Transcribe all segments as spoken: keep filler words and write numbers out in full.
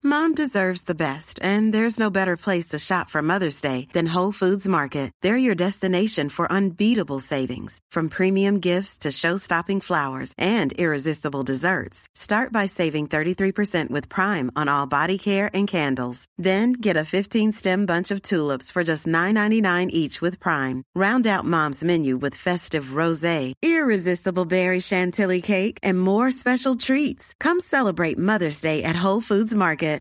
Mom deserves the best, and there's no better place to shop for Mother's Day than Whole Foods Market. They're your destination for unbeatable savings, from premium gifts to show-stopping flowers and irresistible desserts. Start by saving thirty-three percent with Prime on all body care and candles. Then get a fifteen-stem bunch of tulips for just nine ninety-nine each with Prime. Round out Mom's menu with festive rosé, irresistible berry chantilly cake, and more special treats. Come celebrate Mother's Day at Whole Foods Market.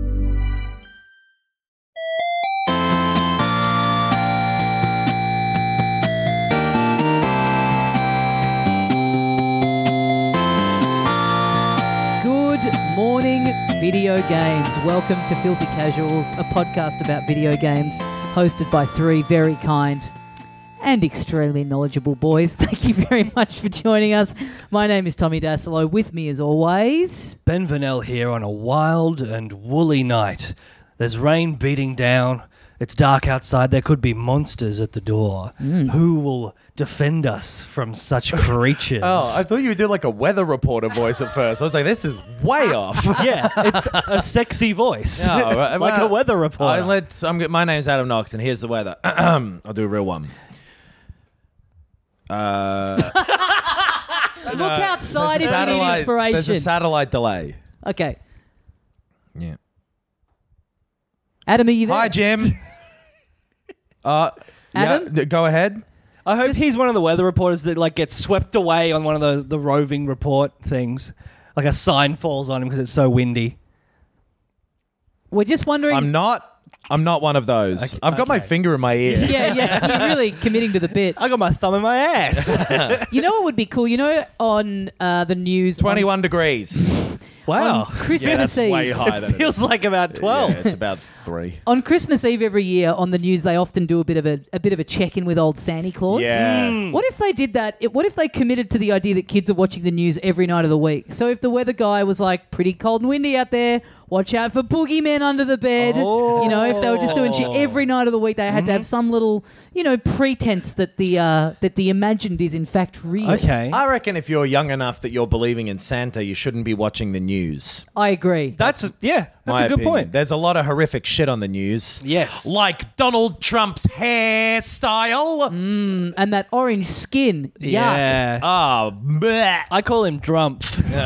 Good morning, video games. Welcome to Filthy Casuals, a podcast about video games hosted by three very kind and extremely knowledgeable boys. Thank you very much for joining us. My name is Tommy Dasilo. With me as always, Ben Vanel here on a wild and woolly night. There's rain beating down. It's dark outside. There could be monsters at the door. Mm. Who will defend us from such creatures? Oh, I thought you would do like a weather reporter voice at first. I was like, this is way off. Yeah, it's a sexy voice. No, right, like well, a weather reporter. I let, I'm, my name's Adam Knox, and here's the weather. I'll do a real one. Uh, Look outside if you need satellite- inspiration. There's a satellite delay. Okay. Yeah. Adam, are you there? Hi, Jim. uh, Adam? Yeah, go ahead. I hope Just- he's one of the weather reporters that like gets swept away on one of the, the roving report things. Like a sign falls on him because it's so windy. We're just wondering... I'm not. I'm not one of those. Okay, I've got my okay. finger in my ear. Yeah, yeah, you're really committing to the bit. I got my thumb in my ass. You know what would be cool? You know, on uh, the news... twenty-one degrees. Wow. On Christmas Yeah, that's Eve... way higher than It feels like about twelve. Yeah, it's about three. On Christmas Eve every year on the news, they often do a bit of a, a bit of a check-in with old Santa Claus. Yeah. Mm. What if they did that? It- What if they committed to the idea that kids are watching the news every night of the week? So if the weather guy was like, pretty cold and windy out there, watch out for boogeymen under the bed. Oh. You know, if they were just doing shit every night of the week, they had to have some little, you know, pretense that the uh, that the imagined is in fact real. Okay. I reckon if you're young enough that you're believing in Santa, you shouldn't be watching the news. I agree. That's, a, yeah, that's My a good opinion. point. There's a lot of horrific shit on the news. Yes. Like Donald Trump's hairstyle. And that orange skin. Yuck. Yeah. Oh, bleh. I call him Drumpf.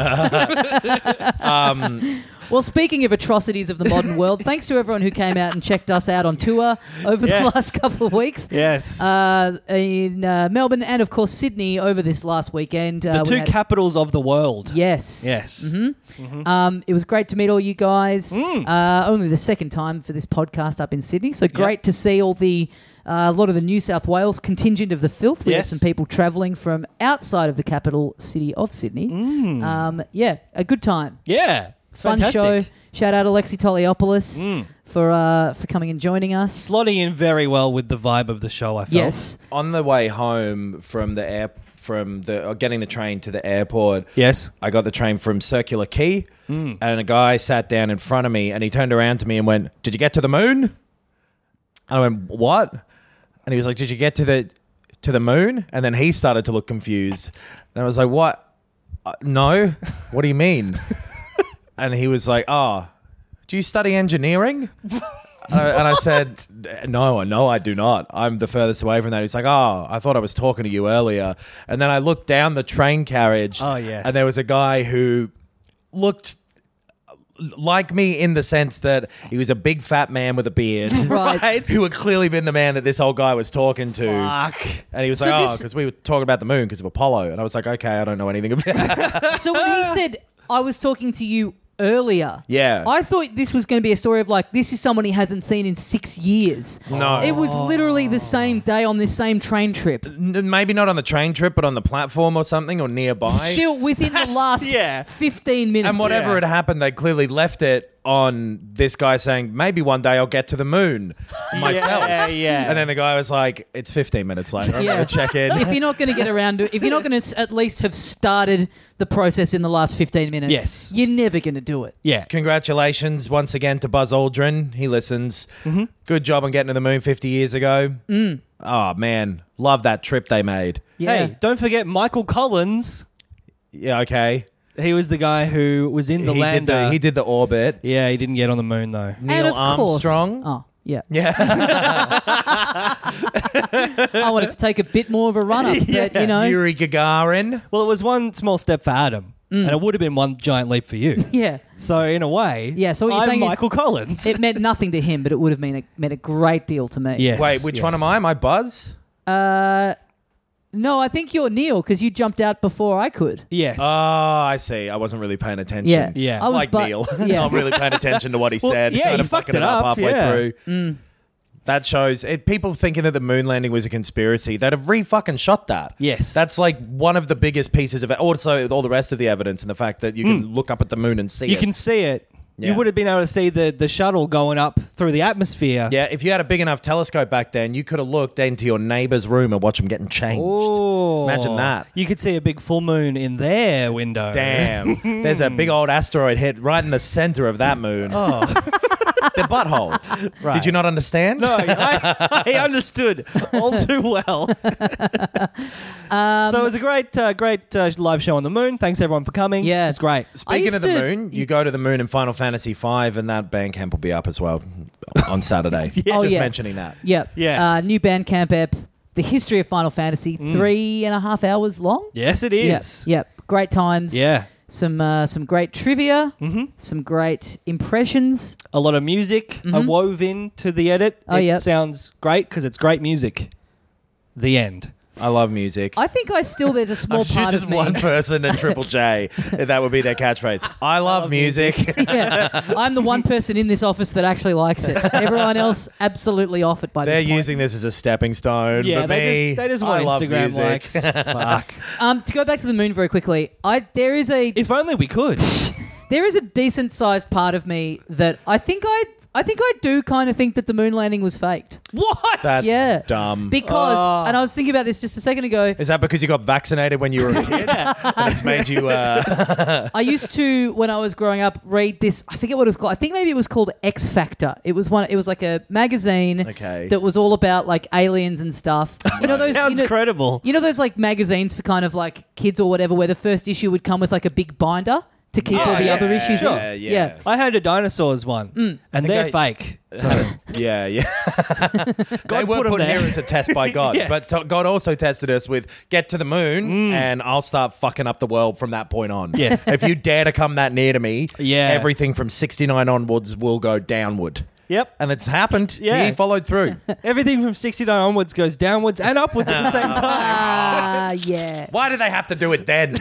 Well, speaking of atrocities of the modern world, thanks to everyone who came out and checked us out on tour over Yes. the last couple of weeks. Yes. Uh, in uh, Melbourne and, of course, Sydney over this last weekend. Uh, the we two had- capitals of the world. Yes. Yes. Mm-hmm. Um, it was great to meet all you guys. Mm. Uh, only the second time for this podcast up in Sydney. So great to see all the... Uh, a lot of the New South Wales contingent of the filth. We Yes. had some people travelling from outside of the capital city of Sydney. Mm. Um, yeah, a good time. Yeah. It's Fun fantastic. show. Shout out Alexi Toliopoulos Mm. for uh, for coming and joining us. Slotting in very well with the vibe of the show, I felt. Yes. On the way home from the air, from the or getting the train to the airport, Yes. I got the train from Circular Quay, and a guy sat down in front of me, and he turned around to me and went, "Did you get to the moon?" And I went, "What?" And he was like, "Did you get to the to the moon?" And then he started to look confused, and I was like, "What? Uh, no, what do you mean?" And he was like, "Oh, do you study engineering?" Uh, and I said, no, no, I do not. I'm the furthest away from that. He's like, oh, I thought I was talking to you earlier. And then I looked down the train carriage. Oh, yes. And there was a guy who looked like me in the sense that he was a big fat man with a beard. Right. Who had clearly been the man that this old guy was talking to. Fuck. And he was So like, this- oh, because we were talking about the moon because of Apollo. And I was like, okay, I don't know anything about So when he said, I was talking to you earlier, Yeah. I thought this was going to be a story of like, this is someone he hasn't seen in six years. No. It was literally the same day on this same train trip. N- Maybe not on the train trip, but on the platform or something or nearby. Still within the last yeah. fifteen minutes. And whatever Yeah. had happened, they clearly left it on this guy saying, maybe one day I'll get to the moon myself. Yeah, yeah. And then the guy was like, it's fifteen minutes later. I'm Yeah. going to check in. If you're not going to get around to it, if you're not going to at least have started the process in the last fifteen minutes, Yes. you're never going to do it. Yeah. Congratulations once again to Buzz Aldrin. He listens. Mm-hmm. Good job on getting to the moon fifty years ago. Mm. Oh, man. Love that trip they made. Yeah. Hey, don't forget Michael Collins. Yeah, okay. He was the guy who was in the he lander. did the he did the orbit. Yeah, he didn't get on the moon though. Neil and of Armstrong. Course, oh, yeah. Yeah. I wanted to take a bit more of a run up, but you know. Yuri Gagarin. Well, it was one small step for Adam, and it would have been one giant leap for you. Yeah. So in a way, Yeah, so what you're I'm saying is- Michael Collins. It meant nothing to him, but it would have mean a, meant a great deal to me. Yes. Wait, which one yes. am I? Am I Buzz? Uh, no, I think you're Neil because you jumped out before I could. Yes. Oh, I see. I wasn't really paying attention. Yeah. Yeah. I was Like bu- Neil. Yeah. Not really paying attention to what he Well, said. yeah, kind he of fucked fucking it up, halfway yeah. through. Mm. That shows it, people thinking that the moon landing was a conspiracy. They'd have re-fucking shot that. Yes. That's like one of the biggest pieces of it. Also, all the rest of the evidence and the fact that you can look up at the moon and see you it. can see it. Yeah. You would have been able to see the, the shuttle going up through the atmosphere. Yeah, if you had a big enough telescope back then, you could have looked into your neighbour's room and watched them getting changed. Oh. Imagine that. You could see a big full moon in their window. Damn. There's a big old asteroid hit right in the centre of that moon. Oh. The butthole. Right. Did you not understand? No, I, I understood all too well. Um, so it was a great, uh, great uh, live show on the moon. Thanks everyone for coming. Yeah. It's great. I Speaking used of the to- moon, you go to the moon in Final Fantasy five, and that Bandcamp will be up as well on Saturday. Yeah. Oh, Just yeah. mentioning that. Yep. Yes. Uh, new Bandcamp app. The history of Final Fantasy. Mm. Three and a half hours long. Yes, it Yep. is. Yep. Great times. Yeah. Some uh, some great trivia. Mm-hmm. Some great impressions. A lot of music are Mhm. wove in to the edit. Oh, it yep. sounds great because it's great music. The end. I love music. I think I still there's a small I'm sure part just of me. one person in Triple J. That would be their catchphrase. I love, love music. Yeah. I'm the one person in this office that actually likes it. Everyone else absolutely off it by They're this point. using this as a stepping stone. Yeah, but they me, just they just I want love Instagram music. likes. Fuck. Um, to go back to the moon very quickly, I there is a If only we could. there is a decent sized part of me that I think I I think I do kind of think that the moon landing was faked. What? That's Yeah. dumb. Because Oh. and I was thinking about this just a second ago. Is that because you got vaccinated when you were a kid? And it's made you... Uh... I used to, when I was growing up, read this. I forget what it was called. I think maybe it was called X Factor. It was one. It was like a magazine Okay. that was all about like aliens and stuff. You know those. Sounds you know, credible. You know those like magazines for kind of like kids or whatever, where the first issue would come with like a big binder to keep Oh, all the yeah. other issues Sure. in. Yeah, yeah. I had a dinosaurs one, and think they're I- fake. So Yeah, yeah. they God were put 'em put there. here as a test by God, Yes. but t- God also tested us with get to the moon, and I'll start fucking up the world from that point on. Yes. If you dare to come that near to me, Yeah. everything from sixty-nine onwards will go downward. yep, And it's happened. Yeah. He followed through. everything from sixty-nine onwards goes downwards and upwards at the same time. Ah, yeah. Why do they have to do it then?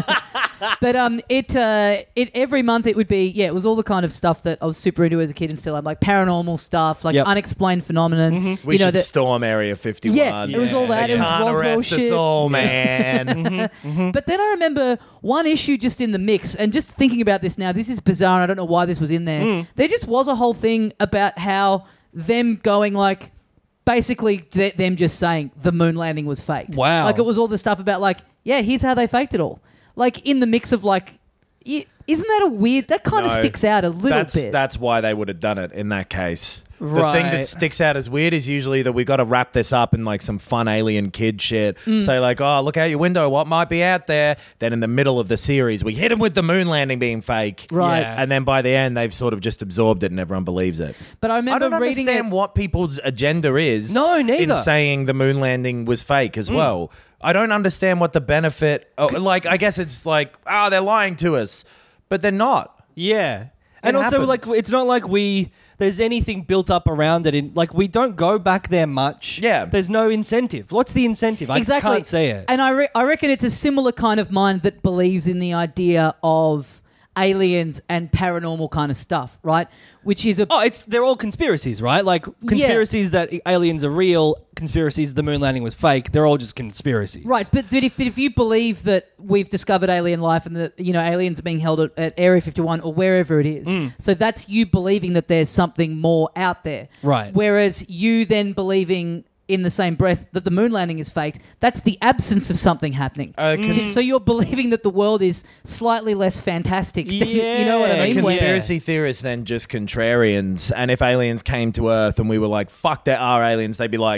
But um, it uh, it every month it would be yeah, it was all the kind of stuff that I was super into as a kid and still I'm like paranormal stuff, like Yep. unexplained phenomenon. We you know should that. storm Area fifty-one. Yeah, it was all that. They It was can't Roswell arrest us shit. all, man. But then I remember one issue just in the mix, and just thinking about this now, this is bizarre, and I don't know why this was in there. Mm. There just was a whole thing about how them going like, basically th- them just saying the moon landing was faked. Wow. Like it was all the stuff about like, yeah, here's how they faked it all. Like in the mix of like, i- isn't that a weird? That kind of No, sticks out a little that's, bit. That's why they would have done it in that case. The thing Right. that sticks out as weird is usually that we got to wrap this up in like some fun alien kid shit. Mm. Say like, oh, look out your window, what might be out there? Then in the middle of the series, we hit him with the moon landing being fake. Right. Yeah. And then by the end, they've sort of just absorbed it and everyone believes it. But I I remember don't reading understand it. what people's agenda is. No, neither. In saying the moon landing was fake as well. I don't understand what the benefit. Oh, like, I guess it's like, oh, they're lying to us, but they're not. Yeah. And It also, happened. like, it's not like we there's anything built up around it. In like, we don't go back there much. Yeah. There's no incentive. What's the incentive? Exactly. I can't say it. And I, re- I reckon it's a similar kind of mind that believes in the idea of aliens and paranormal kind of stuff, right? Which is a Oh, it's they're all conspiracies, right? Like conspiracies that aliens are real, conspiracies the moon landing was fake. They're all just conspiracies. right. But, but if but if you believe that we've discovered alien life and that you know aliens are being held at, at Area fifty-one or wherever it is, so that's you believing that there's something more out there, Right. Whereas you then believing in the same breath that the moon landing is faked, that's the absence of something happening. Uh, cons- So you're believing that the world is slightly less fantastic. than- you know what I Yeah, mean? cons- Where- Conspiracy theorists then just contrarians, and if aliens came to Earth and we were like, "Fuck, there are aliens," they'd be like,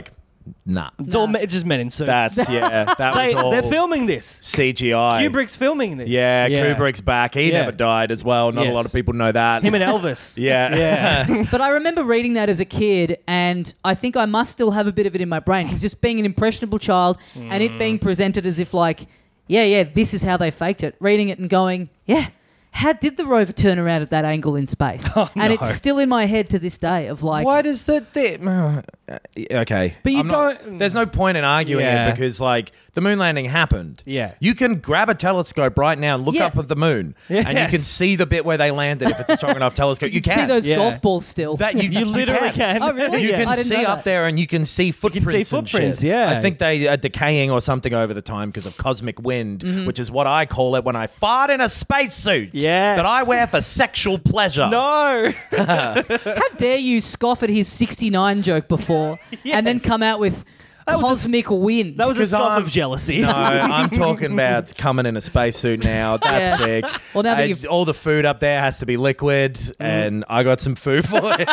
Nah. It's all me- it's just men in suits. That's, yeah, that they, was all they're filming this. C G I. Kubrick's filming this. Yeah, Kubrick's back. He Yeah. never died as well. Not Yes. a lot of people know that. Him and Elvis. yeah. Yeah. But I remember reading that as a kid, and I think I must still have a bit of it in my brain because just being an impressionable child and it being presented as if like, yeah, yeah, this is how they faked it. Reading it and going, yeah, how did the rover turn around at that angle in space? Oh, and no. it's still in my head to this day of like, Why does that... the- uh, okay. But you I'm not- don't- There's no point in arguing Yeah. it because, like, the moon landing happened. Yeah. You can grab a telescope right now and look Yeah. up at the moon. And you Yes. can see the bit where they landed if it's a strong enough telescope. You you can can. see those Yeah. golf balls still. That you, You literally can. Oh, really? You Yeah. can I didn't see know up that. there and you can see footprints see and footprints, shit. yeah. I think they are decaying or something over the time because of cosmic wind, Mm-hmm. which is what I call it when I fart in a spacesuit Yes. that I wear for sexual pleasure. No. How dare you scoff at his sixty-nine joke before and then Yes. come out with was a- cosmic wind? That was a Because scoff I'm- of jealousy. No, I'm talking about coming in a spacesuit now. That's Yeah. sick. Well, now that Uh, you've- all the food up there has to be liquid, and I got some food for it.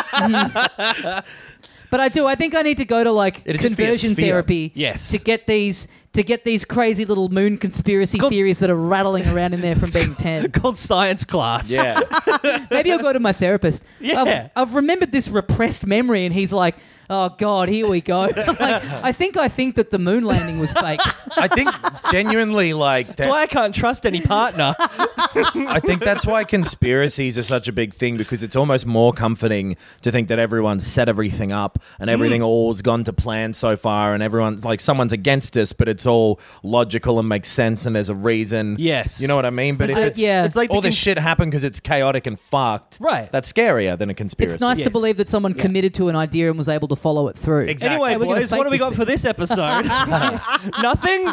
But I do. I think I need to go to like It'd just be a conversion sphere. therapy. Yes. To get these to get these crazy little moon conspiracy called- theories that are rattling around in there from being ten. Called science class. Yeah. Maybe I'll go to my therapist. Yeah. I've, I've remembered this repressed memory, and he's like, "Oh God, here we go." I'm like, I think I think that the moon landing was fake. I think genuinely, like, That's why I can't trust any partner. I think that's why conspiracies are such a big thing because it's almost more comforting to think that everyone's set everything up and everything Mm. all's gone to plan so far and everyone's like someone's against us, but it's all logical and makes sense and there's a reason. Yes. You know what I mean? But if Uh, it's, yeah. It's like all the this cons- shit happened because it's chaotic and fucked. Right. That's scarier than a conspiracy. It's nice to Yes. believe that someone committed to an idea and was able to follow it through. Exactly. Anyway, We're gonna boys, fake what have we this got for this episode? Nothing?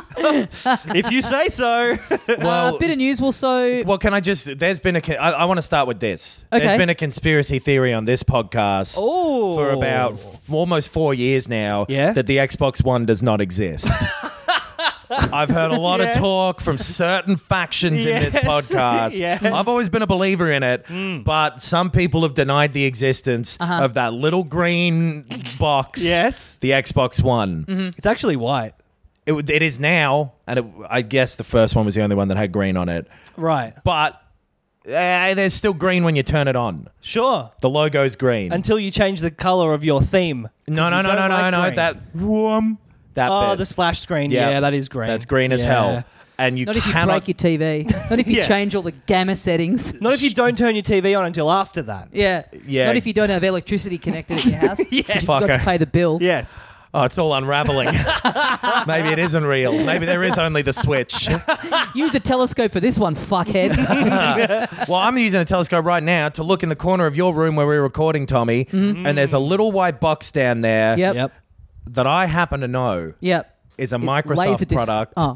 If you say so. uh, bit of news. Well, so Well, can I just? There's been a. con- I, I want to start with this. Okay. There's been a conspiracy theory on this podcast Oh. for about f- almost four years now. Yeah? That the Xbox One does not exist. I've heard a lot Yes. of talk from certain factions in this Yes. podcast. Yes. I've always been a believer in it, but some people have denied the existence Uh-huh. of that little green box. Yes. The Xbox One. It's actually white. It, w- it is now, and it, I guess the first one was the only one that had green on it. Right. But uh, there's still green when you turn it on. Sure. The logo's green. Until you change the color of your theme. no, 'Cause no, you no, don't no, no, like no. green. That whoom, that Oh, bit. the splash screen. Yeah, that is green. That's green as Yeah. hell. And you not if you cannot. break your T V. Not if you Yeah. change all the gamma settings. Not if you don't turn your T V on until after that. Yeah. Yeah. Not if you don't have electricity connected at your house. Yes. You've got to Fucker. pay the bill. Yes. Oh, it's all unraveling. Maybe it isn't real. Maybe there is only the switch. Use a telescope for this one, fuckhead. Well, I'm using a telescope right now to look in the corner of your room where we're recording, Tommy, and there's a little white box down there Yep. Yep. that I happen to know Yep. is a Laser Microsoft disc- product Oh.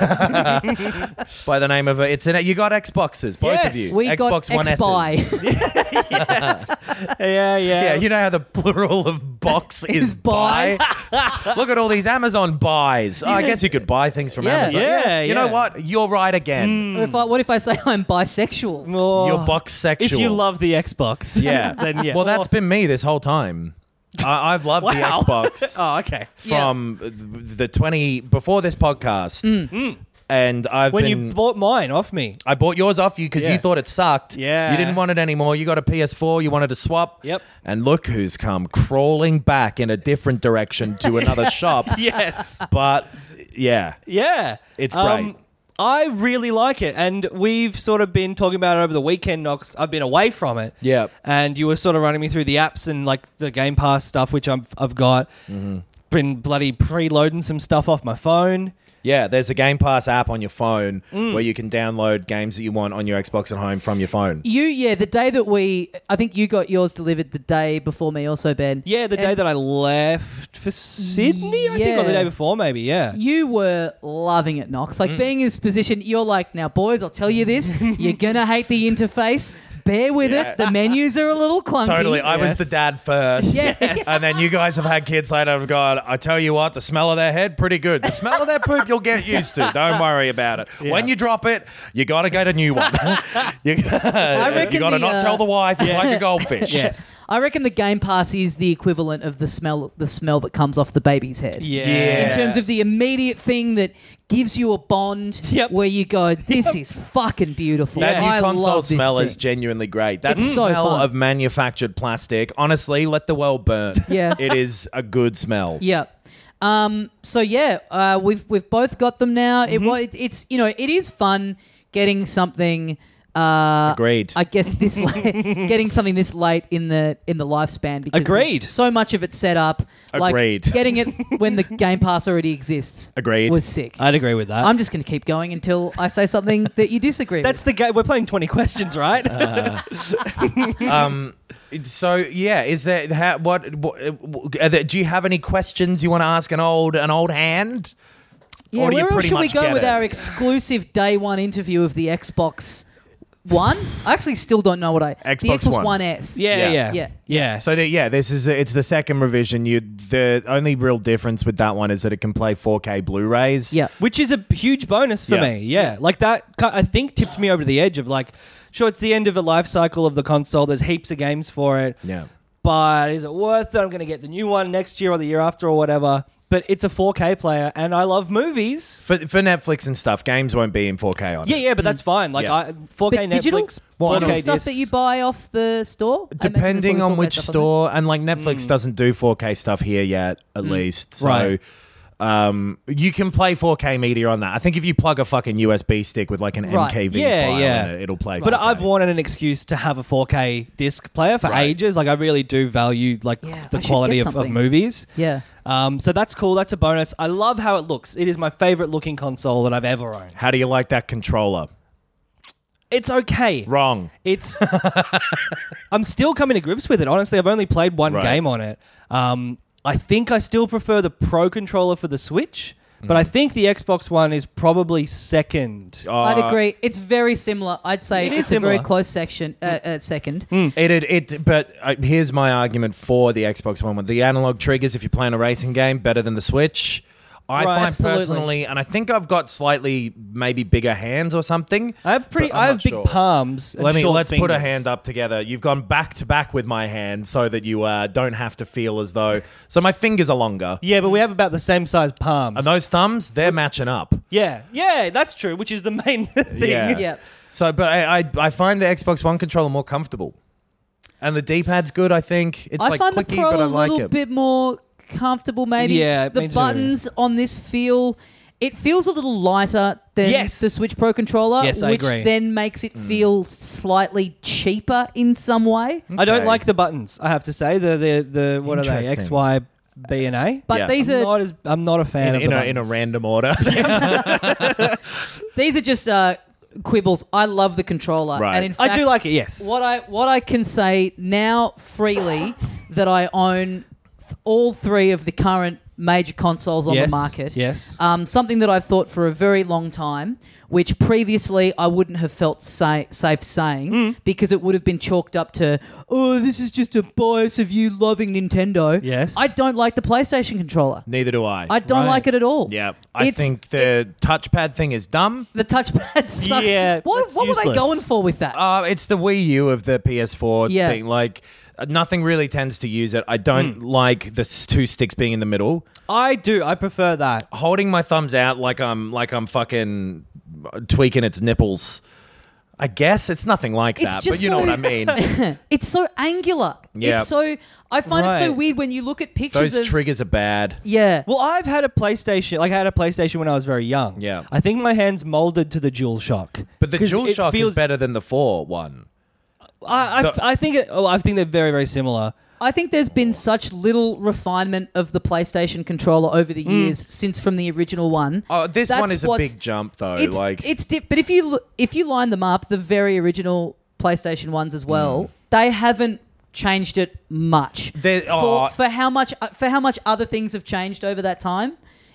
by the name of it. It's an, you got Xboxes, both Yes. of you. We Xbox got One X-Buy. S's. Yes. yeah, yeah. Yeah, you know how the plural of box is Is buy. buy? Look at all these Amazon buys. Oh, I guess you could buy things from Yeah. Amazon. Yeah, You know yeah. what? You're right again. What if I, what if I say I'm bisexual? Oh, You're box sexual. If you love the Xbox. Yeah. then yeah. Well, that's been me this whole time. I, I've loved the Wow. Xbox Oh, okay. from the twenty before this podcast. And I've When been you bought mine off me. I bought yours off you because Yeah. you thought it sucked. Yeah. You didn't want it anymore. You got a P S four. You wanted to swap. Yep. And look who's come crawling back in a different direction to another shop. Yes. But yeah, Yeah. It's Um, great. I really like it. And we've sort of been talking about it over the weekend, Knox. I've been away from it. yeah. And you were sort of running me through the apps and like the Game Pass stuff, which I've, I've got. Mm-hmm. Been bloody preloading some stuff off my phone. Yeah, there's a Game Pass app on your phone Mm. where you can download games that you want on your Xbox at home from your phone. You, yeah, the day that we, I think you got yours delivered the day before me also, Ben. Yeah, the day And that I left for Sydney, I think, or the Yeah. day before, maybe. Yeah. You were loving it, Knox. Mm. Like being in this position, you're like, now, boys, I'll tell you this. You're going to hate the interface, bear with Yeah. it. The menus are a little clunky. Totally. I was Yes. the dad first. Yes. And then you guys have had kids later. I've gone, I tell you what, the smell of their head, pretty good. The smell of their poop, you'll get used to. Don't worry about it. When you drop it, you got to get a new one. you reckon you got to the, not uh, tell the wife it's like a goldfish. Yes. I reckon the Game Pass is the equivalent of the smell the smell that comes off the baby's head. Yeah. In terms of the immediate thing that gives you a bond Yep. where you go, this is fucking beautiful. That I new console love this smell thing. is genuinely great. That It's so smell fun. of manufactured plastic, honestly, let the world burn. Yeah. It is a good smell. Yeah. Um, so yeah, uh, we've we've both got them now. It, wa- it, it's you know it is fun getting something. Uh, Agreed. I guess this late, getting something this late in the in the lifespan because Agreed. there's so much of it set up. Like Agreed. getting it when the Game Pass already exists. Agreed. Was sick. I'd agree with that. I'm just going to keep going until I say something that you disagree That's with. the game. We're playing twenty questions, right? Um, so yeah, is there ha, what, what are there, do you have any questions you want to ask an old an old hand? Yeah, Or do you where else pretty should we much go get with it? our exclusive day one interview of the Xbox One? I actually still don't know what I... the Xbox Xbox One. One S. yeah, Yeah. yeah, Yeah. yeah. So the, yeah, this is it's the second revision. You the only real difference with that one is that it can play four K Blu-rays. Yeah. Which is a huge bonus for Yeah. me. Yeah. Like that, ki- I think, tipped me over the edge of like, sure, it's the end of the life cycle of the console. There's heaps of games for it. Yeah. But is it worth it? I'm going to get the new one next year or the year after or whatever. But it's a four K player, and I love movies. For for Netflix and stuff, games won't be in four K on it. Yeah, yeah, but that's fine. Like Yeah. I, four K But digital? Netflix, Well, four Digital K stuff discs. that you buy off the store? I imagine there's Depending probably on four K which stuff on store, and like Netflix Mm. doesn't do four K stuff here yet, at least. So Right. um, you can play four K media on that. I think if you plug a fucking U S B stick with like an Right. M K V Yeah, file yeah. in it, it'll play. But four K. I've wanted an excuse to have a four K disc player for Right. ages. Like I really do value like Yeah, the I should quality get of, of something. movies. it. Yeah. Um, so that's cool. That's a bonus. I love how it looks. It is my favorite looking console that I've ever owned. How do you like that controller? It's okay. Wrong. It's. I'm still coming to grips with it. Honestly, I've only played one Right. game on it. Um, I think I still prefer the Pro controller for the Switch, but Mm. I think the Xbox One is probably second. I'd Uh, agree. It's very similar. I'd say It is it's a very similar. close section. Uh, uh, second. It, it, it but uh, here's my argument for the Xbox One. The analog triggers, if you're playing a racing game, better than the Switch. I Right, find absolutely. personally, and I think I've got slightly maybe bigger hands or something. I have pretty. but I'm I have not big sure. palms. and Let me short let's put a fingers. hand up together. You've gone back to back with my hand so that you uh, don't have to feel as though. So my fingers are longer, Yeah, but we have about the same size palms. and those thumbs they're matching up. Yeah, yeah, that's true. Which is the main thing. Yeah. Yeah. So, but I, I I find the Xbox One controller more comfortable, and the D-pad's good. I think it's I like find clicky, the Pro but I a like little it. bit more comfortable, maybe. Yeah, It's the me too. buttons on this feel... It feels a little lighter than Yes. the Switch Pro controller, Yes, I which agree. then makes it feel slightly cheaper in some way. I don't Okay. like the buttons. I have to say the the the what are they? Interesting. X, Y, B, and A. But Yeah. these I'm are not as I'm not a fan in, of in the a, in a buttons. random order. these are just uh, quibbles. I love the controller, Right. and in fact, I do like it. Yes. What I what I can say now freely that I own th- all three of the current major consoles on yes. the market. Yes. Um, something that I've thought for a very long time, which previously I wouldn't have felt say, safe saying Hmm. because it would have been chalked up to, oh, this is just a bias of you loving Nintendo. Yes. I don't like the PlayStation controller. Neither do I. I don't Right. like it at all. yeah, I It's- think the touchpad thing is dumb. The touchpad sucks. Yeah, what that's what were they useless. going for with that? Uh, it's the Wii U of the P S four Yeah. thing. Like, uh, nothing really tends to use it. I don't like the s- two sticks being in the middle. I do. I prefer that. Holding my thumbs out like I'm like I'm fucking tweaking its nipples. I guess it's nothing like It's that, just but you know so- what I mean. It's so angular. Yeah. It's so. I find it so Right. weird when you look at pictures Those of triggers are bad. Yeah. Well, I've had a PlayStation. Like I had a PlayStation when I was very young. Yeah. I think my hands molded to the DualShock. But the 'Cause it DualShock feels- is better than the four one. I I, The- I think it, oh, I think they're very very similar. I think there's been such little refinement of the PlayStation controller over the years since from the original one. Oh, this That's one is a what's- big jump though. It's like it's di- but if you lo- if you line them up, the very original PlayStation ones as well, they haven't changed it much. They- for, oh. for how much uh, for how much other things have changed over that time.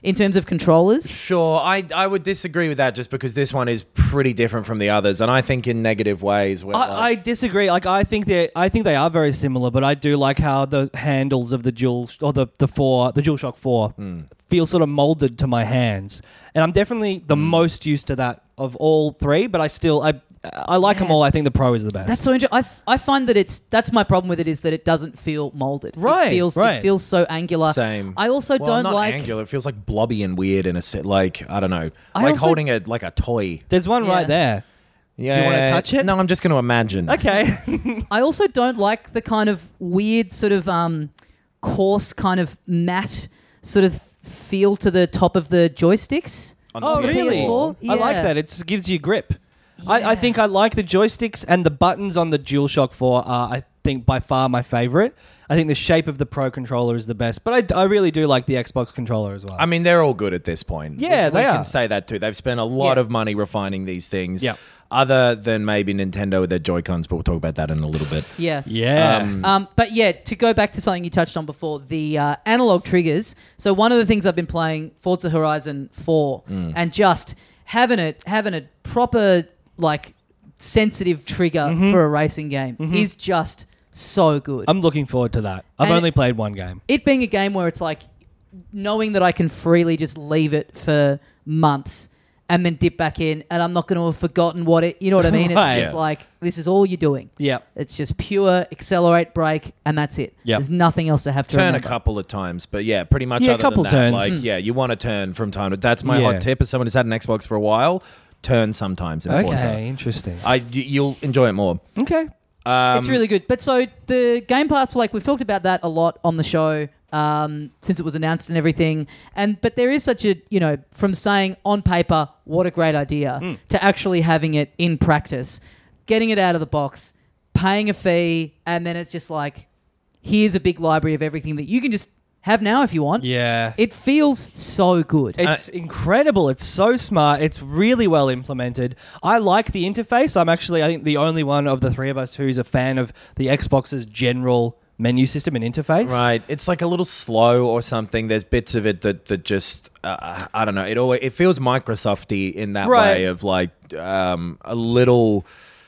in terms of controllers. Sure, I I would disagree with that just because this one is pretty different from the others, and I think in negative ways. Where, I, I like, disagree. Like I think they, I think they are very similar, but I do like how the handles of the dual or the the four, the DualShock Four, Mm. feel sort of molded to my hands, and I'm definitely the most used to that of all three. But I still, I, I like them all. I think the Pro is the best. That's so interesting. I, f- I find that it's that's my problem with it is that it doesn't feel molded. Right, It feels right. it feels so angular. Same. I also well, don't not like. angular. It feels like blobby and weird in a set. Like I don't know, I like also- holding a like a toy. There's one Yeah. right there. Yeah. you wanna touch it? No, I'm just going to imagine. Okay. I also don't like the kind of weird sort of um, coarse kind of matte sort of feel to the top of the joysticks. On the Oh, P S four. really? P S four? I like Yeah. that. It gives you grip. I, I Yeah. think I like the joysticks and the buttons on the DualShock four are, I think, by far my favorite. I think the shape of the Pro controller is the best, but I, I really do like the Xbox controller as well. I mean, they're all good at this point. Yeah, we, they we are. can say that too. They've spent a lot Yeah. of money refining these things. Yeah. Other than maybe Nintendo with their Joy-Cons, but we'll talk about that in a little bit. Yeah. yeah. Um, Um, but yeah, to go back to something you touched on before, the uh, analog triggers. So one of the things I've been playing Forza Horizon four Mm. and just having a having a proper like sensitive trigger for a racing game is just so good. I'm looking forward to that. I've And only it- played one game. it being a game where it's like knowing that I can freely just leave it for months and then dip back in, and I'm not going to have forgotten what it. You know what I mean? It's Right. just Yeah. like this is all you're doing. Yeah. It's just pure accelerate, brake, and that's it. Yep. There's nothing else to have to Turn remember. a couple of times, but yeah, pretty much Yeah, a other couple than that. turns. Like, Mm. yeah, you want to turn from time to That's my Yeah. hot tip as someone who's had an Xbox for a while. Turn sometimes in Okay, Forza. interesting. I, y- you'll enjoy it more. Okay. Um, It's really good. But so the Game Pass, like we've talked about that a lot on the show um, since it was announced and everything. And but there is such a, you know, from saying on paper, what a great idea, Hmm. to actually having it in practice, getting it out of the box, paying a fee, and then it's just like, here's a big library of everything that you can just have now if you want. Yeah. It feels so good. It's incredible. It's so smart. It's really well implemented. I like the interface. I'm actually, I think, the only one of the three of us who's a fan of the Xbox's general menu system and interface. Right, it's like a little slow or something. There's bits of it that that just uh, I don't know. It always it feels Microsofty in that Right. way of like um, a little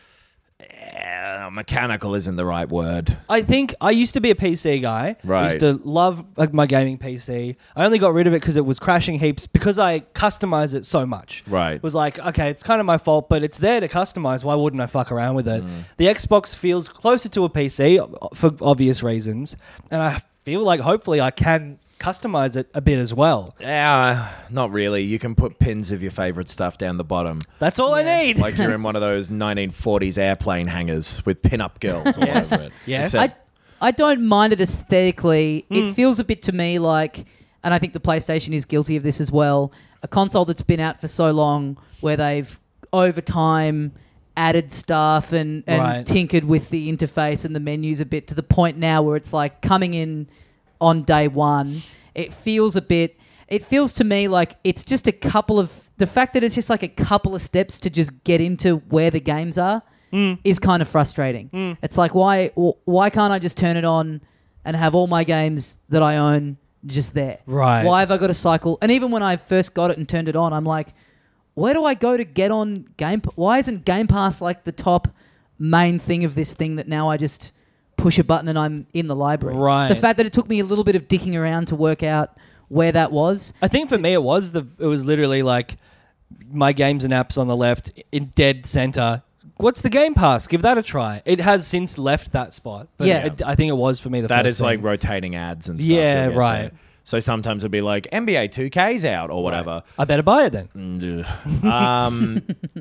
uh, mechanical isn't the right word. I think I used to be a P C guy. I Right. used to love like, my gaming P C. I only got rid of it because it was crashing heaps because I customize it so much. Right. It was like, okay, it's kind of my fault, but it's there to customize. Why wouldn't I fuck around with it? Mm. The Xbox feels closer to a P C for obvious reasons. And I feel like hopefully I can customize it a bit as well. Yeah, not really. You can put pins of your favorite stuff down the bottom, That's all Yeah. I need. like you're in one of those nineteen forties airplane hangars with pin-up girls all Yes. over it. Yes. Except- I, I don't mind it aesthetically. Mm. It feels a bit to me like, and I think the PlayStation is guilty of this as well, a console that's been out for so long where they've, over time, added stuff and, and Right. tinkered with the interface and the menus a bit to the point now where it's like coming in on day one. It feels a bit... It feels to me like it's just a couple of... The fact that it's just like a couple of steps to just get into where the games are is kind of frustrating. It's like, why why can't I just turn it on and have all my games that I own just there? Right. Why have I got to cycle? And even when I first got it and turned it on, I'm like, where do I go to get on Game Pass? Why isn't Game Pass like the top main thing of this thing that now I just push a button and I'm in the library? Right. The fact that it took me a little bit of dicking around to work out where that was. I think for me it was the it was literally like my games and apps on the left in dead center. What's the Game Pass? Give that a try. It has since left that spot. But Yeah. it, I think it was for me the That first is like thing. rotating ads and stuff. Yeah, you'll get right. there. So sometimes it'll be like N B A two K's out or whatever. I better buy it then. Mm, ugh. um,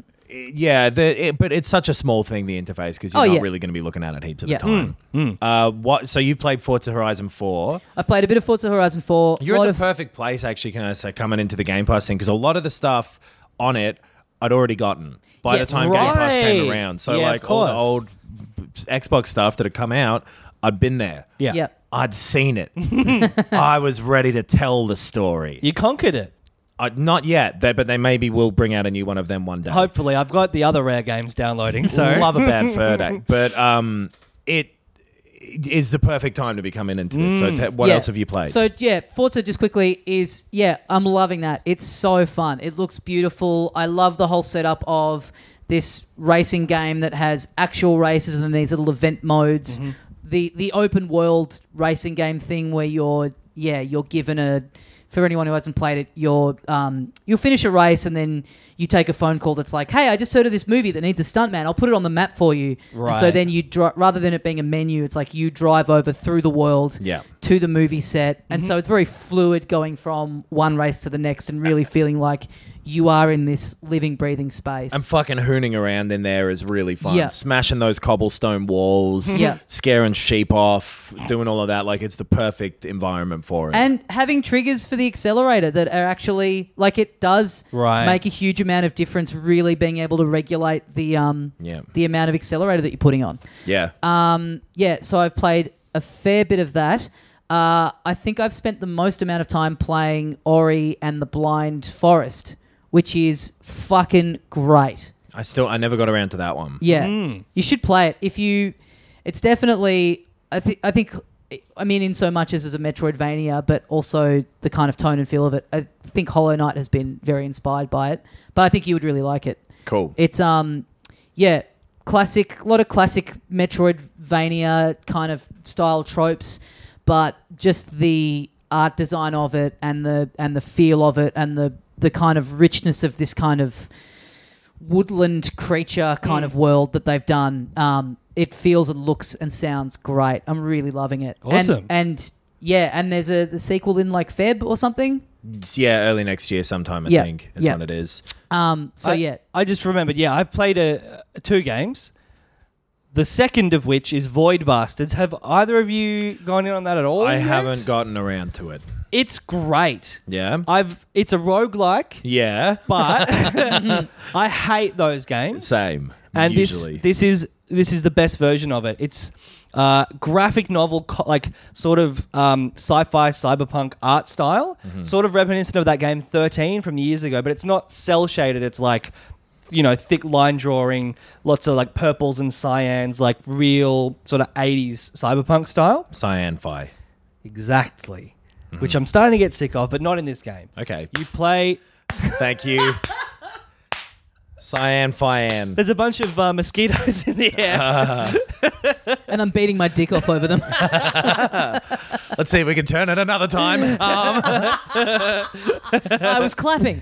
yeah, the, it, but it's such a small thing, the interface, because you're Oh, not yeah. really going to be looking at it heaps of Yeah. the time. Mm, Uh, what? So you've played Forza Horizon four. I've played a bit of Forza Horizon four. You're lot in the of, perfect place, actually, can I say, coming into the Game Pass thing, because a lot of the stuff on it I'd already gotten by Yes. the time Game Pass came Right. around. So Yeah, of like all the course. old Xbox stuff that had come out, I'd been there. Yeah. Yeah. I'd seen it. I was ready to tell the story. You conquered it. Uh, not yet, they, but they maybe will bring out a new one of them one day. Hopefully. I've got the other Rare games downloading, so Love a bad fur day, but um, it is the perfect time to be coming into this. So, te- what Yeah. else have you played? So yeah, Forza just quickly is yeah, I'm loving that. It's so fun. It looks beautiful. I love the whole setup of this racing game that has actual races and then these little event modes. Mm-hmm. The the open world racing game thing where you're yeah you're given a for anyone who hasn't played it, you're um, you'll finish a race and then you take a phone call that's like, hey, I just heard of this movie that needs a stuntman. I'll put it on the map for you. And so Right. then you dri- rather than it being a menu, it's like you drive over through the world Yeah. to the movie set. And Mm-hmm. so it's very fluid going from one race to the next and really feeling like you are in this living, breathing space. And fucking hooning around in there is really fun. Yeah. Smashing those cobblestone walls, Yeah. scaring sheep off, doing all of that. Like, it's the perfect environment for it. And having triggers for the accelerator that are actually like it does Right. make a huge amount of difference. Really being able to regulate the um Yeah. the amount of accelerator that you're putting on. yeah. Um yeah, so I've played a fair bit of that. Uh, I think I've spent the most amount of time playing Ori and the Blind Forest, which is fucking great. I still, I never got around to that one. Yeah, Mm. you should play it. If you, it's definitely. I think. I think. I mean, in so much as as a Metroidvania, but also the kind of tone and feel of it. I think Hollow Knight has been very inspired by it, but I think you would really like it. Cool. It's um, yeah, classic. A lot of classic Metroidvania kind of style tropes, but just the art design of it and the and the feel of it and the the kind of richness of this kind of woodland creature kind of world that they've done. Um, it feels and looks and sounds great. I'm really loving it. And- Awesome. And, yeah, and there's a the sequel in like Feb or something. Yeah, early next year sometime, I Yeah. think, is Yeah. when it is. Um, so I, yeah, I just remembered, yeah, I've played a, a two games. The second of which is Void Bastards. Have either of you gone in on that at all? I yet? haven't gotten around to it. It's great. Yeah? I've it's a roguelike, Yeah. but I hate those games. Same. And usually. this this is this is the best version of it. It's uh, graphic novel, co- like sort of um, sci-fi cyberpunk art style, Mm-hmm. sort of reminiscent of that game thirteen from years ago. But it's not cell shaded. It's like, you know, thick line drawing, lots of like purples and cyans, like real sort of eighties cyberpunk style. Cyan Phi. Exactly. Which I'm starting to get sick of, but not in this game. Okay. You play. Thank you. Cyan Phi. There's a bunch of uh, mosquitoes in the air. and I'm beating my dick off over them. Let's see if we can turn it another time. Um, I was clapping.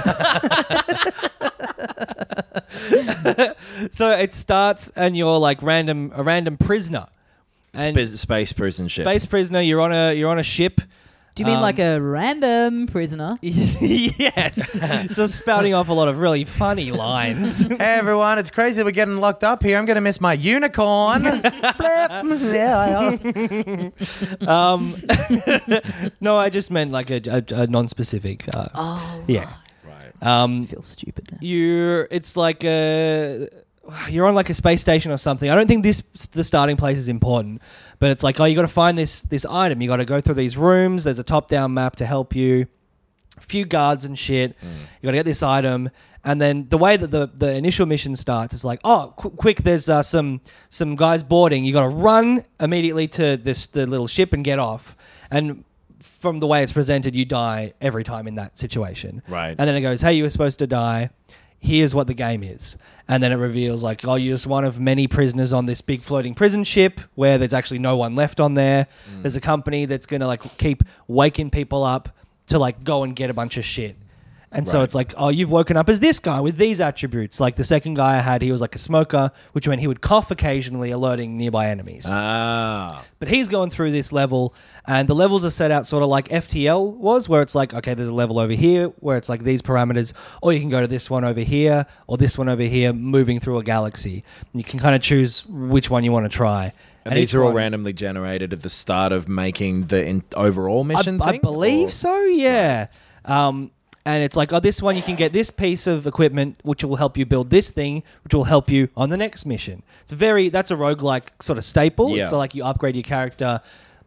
So it starts, and you're like random a random prisoner, and sp- space prison ship. space prisoner. You're on a you're on a ship. Do you mean Um, like a random prisoner? Yes. So spouting off a lot of really funny lines. Hey everyone, it's crazy we're getting locked up here. I'm going to miss my unicorn. Blip. Yeah. um, no, I just meant like a, a, a non-specific. Uh, Oh, yeah. Right. Um, I feel stupid now. you're it's like a you're on like a space station or something. I don't think this the starting place is important, but it's like, oh, you got to find this this item. You got to go through these rooms. There's a top-down map to help you. A few guards and shit. You got to get this item, and then the way that the, the initial mission starts is like, oh, qu- quick! There's uh, some some guys boarding. You got to run immediately to this the little ship and get off. And from the way it's presented, you die every time in that situation. Right. And then it goes, hey, you were supposed to die. Here's what the game is. And then it reveals like, oh, you're just one of many prisoners on this big floating prison ship where there's actually no one left on there. Mm. There's a company that's going to like keep waking people up to like go and get a bunch of shit. And so Right. it's like, oh, you've woken up as this guy with these attributes. Like the second guy I had, he was like a smoker, which meant he would cough occasionally, alerting nearby enemies. Ah. But he's going through this level, and the levels are set out sort of like F T L was, where it's like, okay, there's a level over here where it's like these parameters, or you can go to this one over here, or this one over here, moving through a galaxy. And you can kind of choose which one you want to try. And these each are all one- randomly generated at the start of making the in- overall I, mission I thing? believe Or- so, yeah. Um, and it's like, oh, this one you can get this piece of equipment, which will help you build this thing, which will help you on the next mission. It's very, that's a roguelike sort of staple. Yeah. So like you upgrade your character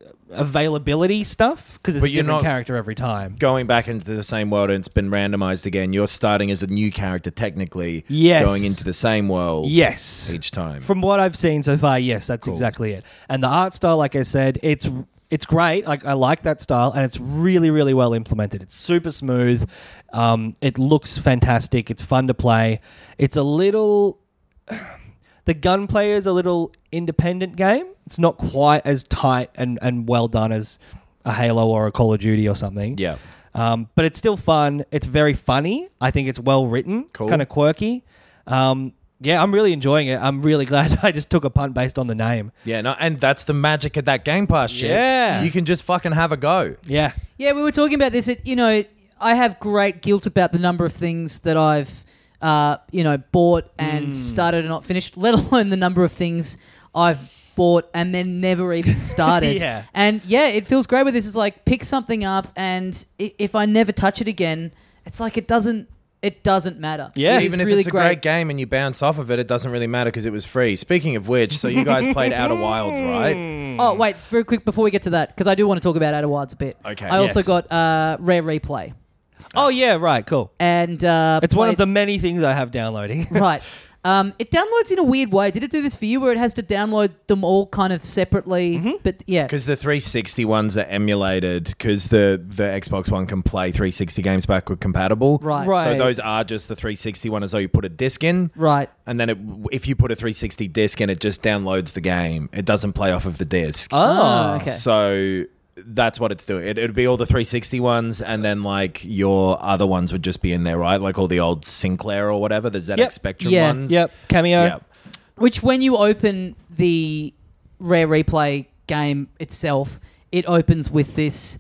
availability stuff because it's But a you're different not- character every time. Going back into the same world and it's been randomized again, you're starting as a new character technically. Yes. Going into the same world. Yes. Each time. From what I've seen so far, yes, that's Cool. exactly it. And the art style, like I said, it's it's great. Like I like that style, and it's really, really well implemented. It's super smooth. Um, it looks fantastic. It's fun to play. It's a little. The gunplay is a little independent game. It's not quite as tight and, and well done as a Halo or a Call of Duty or something. Yeah. Um, but it's still fun. It's very funny. I think it's well written. Cool. It's kind of quirky. Um, yeah, I'm really enjoying it. I'm really glad I just took a punt based on the name. Yeah, no, and that's the magic of that Game Pass shit. Yeah. You can just fucking have a go. Yeah. Yeah, we were talking about this. It, you know, I have great guilt about the number of things that I've, uh, you know, bought and started and not finished, let alone the number of things I've bought and then never even started. Yeah. And yeah, it feels great with this. It's like pick something up, and i- if I never touch it again, it's like it doesn't. It doesn't matter. Yeah. It's Even if really it's a great. game and you bounce off of it, it doesn't really matter because it was free. Speaking of which, so you guys played Outer Wilds, right? Oh wait, very quick before we get to that, because I do want to talk about Outer Wilds a bit. Okay. I also Yes. got uh, Rare Replay, Oh, yeah, right, cool. and uh, It's one of played- the many things I have downloading. Right. Um, it downloads in a weird way. Did it do this for you where it has to download them all kind of separately? Mm-hmm. But yeah. Because the three sixty ones are emulated because the, the Xbox One can play three sixty games backward compatible. Right. Right. So those are just the three sixty one as though you put a disc in. Right. And then it, if you put a three sixty disc in, it just downloads the game. It doesn't play off of the disc. Oh, okay. So that's what it's doing. It would be all the three sixty ones, and then like your other ones would just be in there, right? Like all the old Sinclair or whatever, the Z X Yep. Spectrum Yeah. ones. Yep, Cameo. Yep. Which, when you open the Rare Replay game itself, it opens with this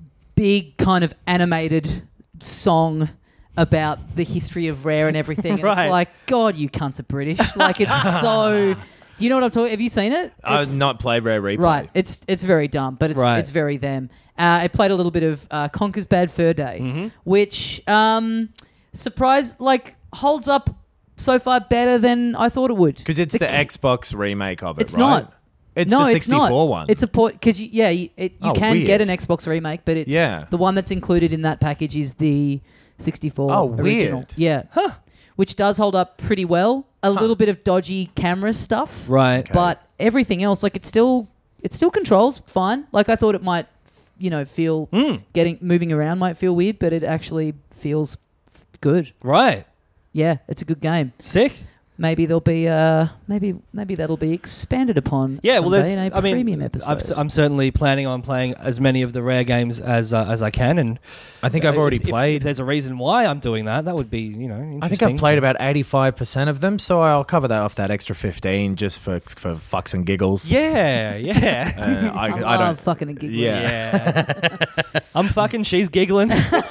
big kind of animated song about the history of Rare and everything. And Right. it's like, God, you cunts are British. Like, it's so... Do you know what I'm talking? Have you seen it? I've It's- not played Rare Replay. Right. It's it's very dumb, but it's Right. it's very them. Uh, I played a little bit of uh, Conker's Bad Fur Day, Mm-hmm. which um, surprise like holds up so far better than I thought it would. Because it's the, ki- Xbox remake of it, It's right? not. It's no, the it's not. sixty-four one. It's a port because yeah, you, it, you Oh, can weird. get an Xbox remake, but it's Yeah. the one that's included in that package is the sixty-four Oh, original. weird. Yeah, which does hold up pretty well. A little bit of dodgy camera stuff, Right. Okay. but everything else, like it still, it still controls fine. Like I thought it might, you know, feel getting moving around might feel weird, but it actually feels f- good. Right. Yeah, it's a good game. Sick. Maybe there'll be, uh, maybe maybe that'll be expanded upon. Yeah, well, someday there's. in a I mean, premium episode. I've, I'm certainly planning on playing as many of the Rare games as uh, as I can, and I think I've uh, already if- if- played. If there's a reason why I'm doing that, that would be, you know, interesting. I think I've played about eighty-five percent of them, so I'll cover that off that extra fifteen just for for fucks and giggles. Yeah, yeah, Uh, I, I, I love don't. fucking a giggling. yeah. I'm fucking. She's giggling.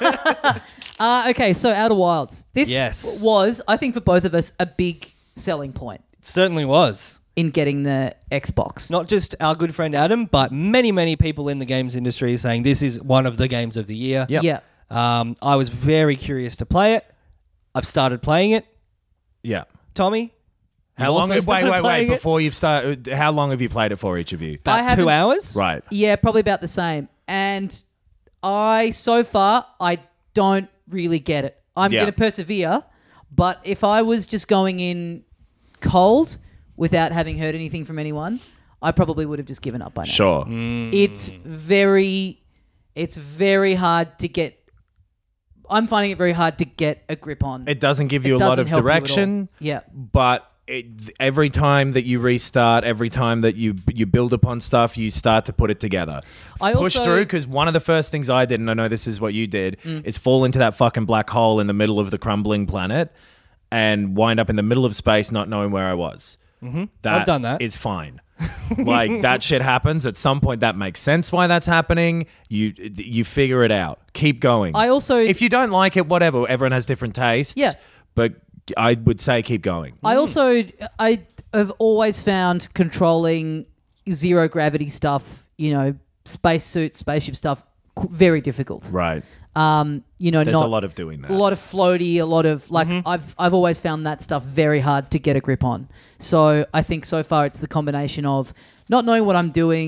Uh, okay, so Outer Wilds. This Yes. was, I think, for both of us, a big selling point It certainly was. in getting the Xbox. Not just our good friend Adam, but many, many people in the games industry saying this is one of the games of the year. Yep. Yeah. Um, I was very curious to play it. I've started playing it. Yeah. Tommy, How you long? also Wait, started wait, wait. playing it? Before you've started, how long have you played it for, each of you? I About two haven't- hours. Right. Yeah, probably about the same. And I, so far, I don't really get it. I'm Yeah. going to persevere, but if I was just going in cold without having heard anything from anyone, I probably would have just given up by now. Sure. It's very, it's very hard to get. I'm finding it very hard to get a grip on. It doesn't give It you a lot doesn't of help you at all. direction, Yeah. but it, every time that you restart, every time that you you build upon stuff, you start to put it together. I Push also- through, because one of the first things I did, and I know this is what you did, is fall into that fucking black hole in the middle of the crumbling planet and wind up in the middle of space not knowing where I was. Mm-hmm. I've done that. Is fine. Like, that shit happens. At some point, that makes sense why that's happening. You you figure it out. Keep going. I also- if you don't like it, whatever. Everyone has different tastes. Yeah. But I would say keep going. I also I have always found controlling zero gravity stuff, you know, spacesuit, spaceship stuff, qu- very difficult. Right. Um, you know, There's not a lot of doing that. a lot of floaty, a lot of like Mm-hmm. I've I've always found that stuff very hard to get a grip on. So I think so far it's the combination of not knowing what I'm doing,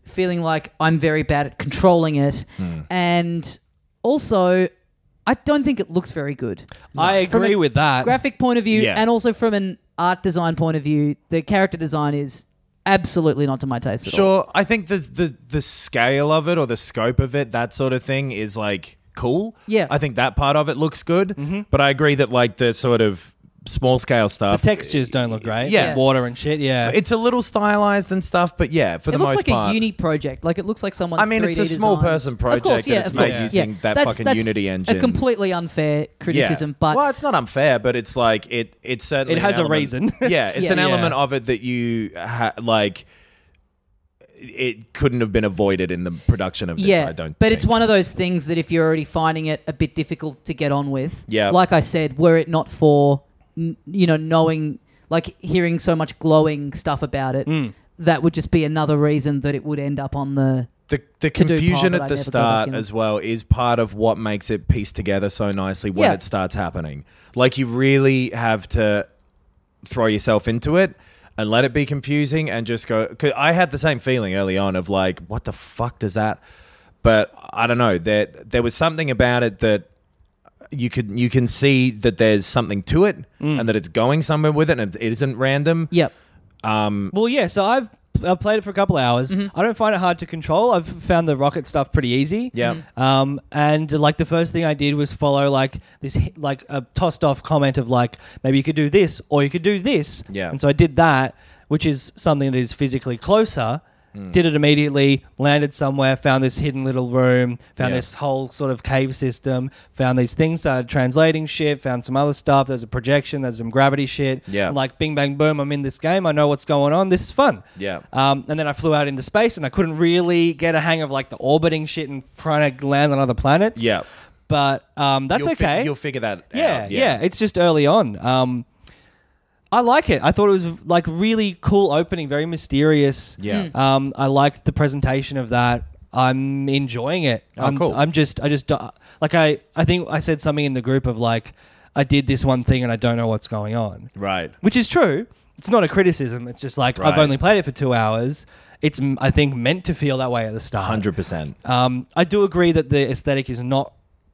feeling like I'm very bad at controlling it, and also I don't think it looks very good. I From agree a with that. graphic point of view, Yeah. and also from an art design point of view, the character design is absolutely not to my taste at all. Sure, I think the the the scale of it or the scope of it, that sort of thing, is like cool. Yeah. I think that part of it looks good. But I agree that like the sort of small scale the stuff, textures don't look great. Yeah. Water and shit, yeah. it's a little stylized and stuff. But yeah, for It the looks most like part, a uni project. Like it looks like someone's I mean, it's three a D small design. person Of project course, yeah, that it's of made course. using yeah. that that's, fucking that's Unity engine. A completely unfair criticism, yeah. but well, it's not unfair, but it's like it. It's certainly It has an a element- reason. Yeah, it's Yeah. an Yeah. element of it that you ha- like. It couldn't have been avoided in the production of this. yeah, I don't. but think. it's one of those things that if you're already finding it a bit difficult to get on with, Yeah. like I said, were it not for n- you know knowing, like hearing so much glowing stuff about it, Mm. that would just be another reason that it would end up on the. The, the to-do pile confusion that at I the never go start back in. as well is part of what makes it piece together so nicely when Yeah. it starts happening. Like you really have to throw yourself into it and let it be confusing and just go. Cause I had the same feeling early on of like, what the fuck does that? But I don't know. There there was something about it that you could you can see that there's something to it Mm. and that it's going somewhere with it and it isn't random. Yep. Well, yeah, so I've I've played it for a couple hours. Mm-hmm. I don't find it hard to control. I've found the rocket stuff pretty easy. Yeah. Mm-hmm. Um, and like the first thing I did was follow like this hi- like a tossed off comment of like maybe you could do this or you could do this. Yeah. And so I did that, which is something that is physically closer. Mm. Did it immediately, landed somewhere, found this hidden little room, found Yeah. this whole sort of cave system, found these things, started translating shit, found some other stuff. There's a projection, there's some gravity shit. Yeah. I'm like, bing, bang, boom, I'm in this game. I know what's going on. This is fun. Yeah. Um, and then I flew out into space and I couldn't really get a hang of like the orbiting shit and trying to land on other planets. Yeah. But um, that's You'll fi- okay. you'll figure that yeah, out. yeah, It's just early on. Um, I like it. I thought it was like really cool opening, very mysterious. Yeah. Mm. Um, I liked the presentation of that. I'm enjoying it. Oh, I'm, cool. I'm just, I just, don't- like I, I think I said something in the group of like, I did this one thing and I don't know what's going on. Right. Which is true. It's not a criticism. It's just like, I've Right. only played it for two hours. It's, m- I think, meant to feel that way at the start. one hundred percent. Um, I do agree that the aesthetic is not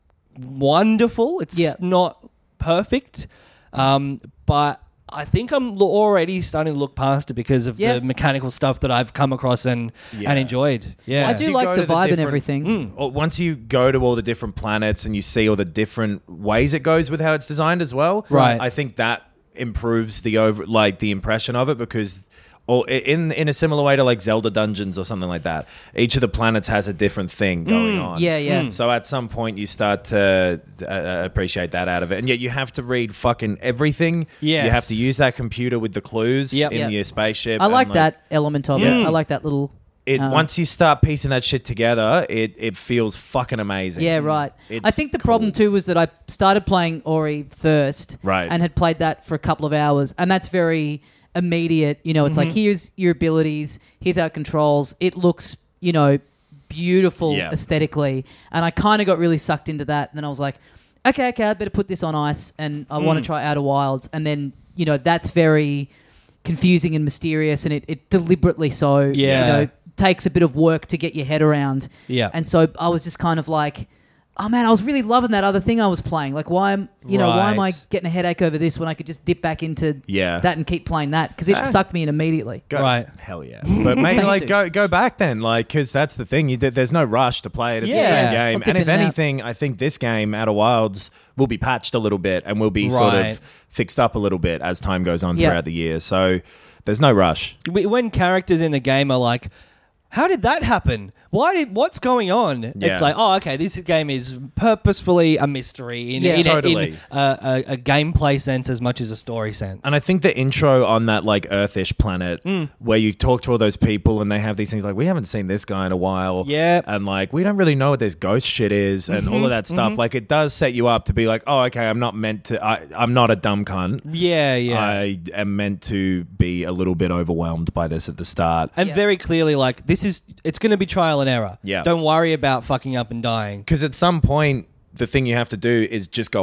wonderful. It's Yeah. not perfect. Um, but I think I'm l- already starting to look past it because of Yeah. the mechanical stuff that I've come across and, Yeah. and enjoyed. Yeah. I Once do you like go the to the vibe and different- everything. Or once you go to all the different planets and you see all the different ways it goes with how it's designed as well, Right. I think that improves the over like the impression of it because, or i- in in a similar way to like Zelda dungeons or something like that, each of the planets has a different thing going on. Yeah, yeah. Mm. So at some point you start to uh, appreciate that out of it, and yet you have to read fucking everything. Yes. You have to use that computer with the clues Yep. in Yep. your spaceship. I and, like that element of Yeah. it. I like that little. It uh, once you start piecing that shit together, it, it feels fucking amazing. Yeah, right. It's I think the problem cool. too was that I started playing Ori first, Right. and had played that for a couple of hours, and that's very immediate. You know, it's Mm-hmm. like here's your abilities, here's our controls. It looks, you know, beautiful Yeah. aesthetically, and I kind of got really sucked into that. And then I was like, okay, okay, I better put this on ice, and I Mm. want to try Outer Wilds. And then you know that's very confusing and mysterious, and it, it deliberately so. Yeah. You know, takes a bit of work to get your head around. Yeah. And so I was just kind of like, oh man, I was really loving that other thing I was playing. Like, why am you know why am I Right. getting a headache over this when I could just dip back into Yeah. that and keep playing that because it Ah. sucked me in immediately. Go, Right. Hell yeah. But maybe Thanks, like dude. go go back then, like because that's the thing. You did, there's no rush to play it. It's Yeah. the same I'll game. dip And if in and out. anything, I think this game, Outer Wilds, will be patched a little bit and will be sort Right. of fixed up a little bit as time goes on Yeah. throughout the year. So there's no rush. W- when characters in the game are like, how did that happen? Why did what's going on? Yeah. It's like, oh, okay, this game is purposefully a mystery in, Yeah. in, a- Totally. in a, a, a gameplay sense as much as a story sense. And I think the intro on that like Earthish planet Mm. where you talk to all those people and they have these things like, we haven't seen this guy in a while. Yep. And like, we don't really know what this ghost shit is and all of that stuff. Like it does set you up to be like, oh, okay, I'm not meant to, I, I'm not a dumb cunt. yeah, yeah. I am meant to be a little bit overwhelmed by this at the start. and Yeah. very clearly, like, this is, it's going to be trial and error. Yeah. Don't worry about fucking up and dying. Because at some point, the thing you have to do is just go off.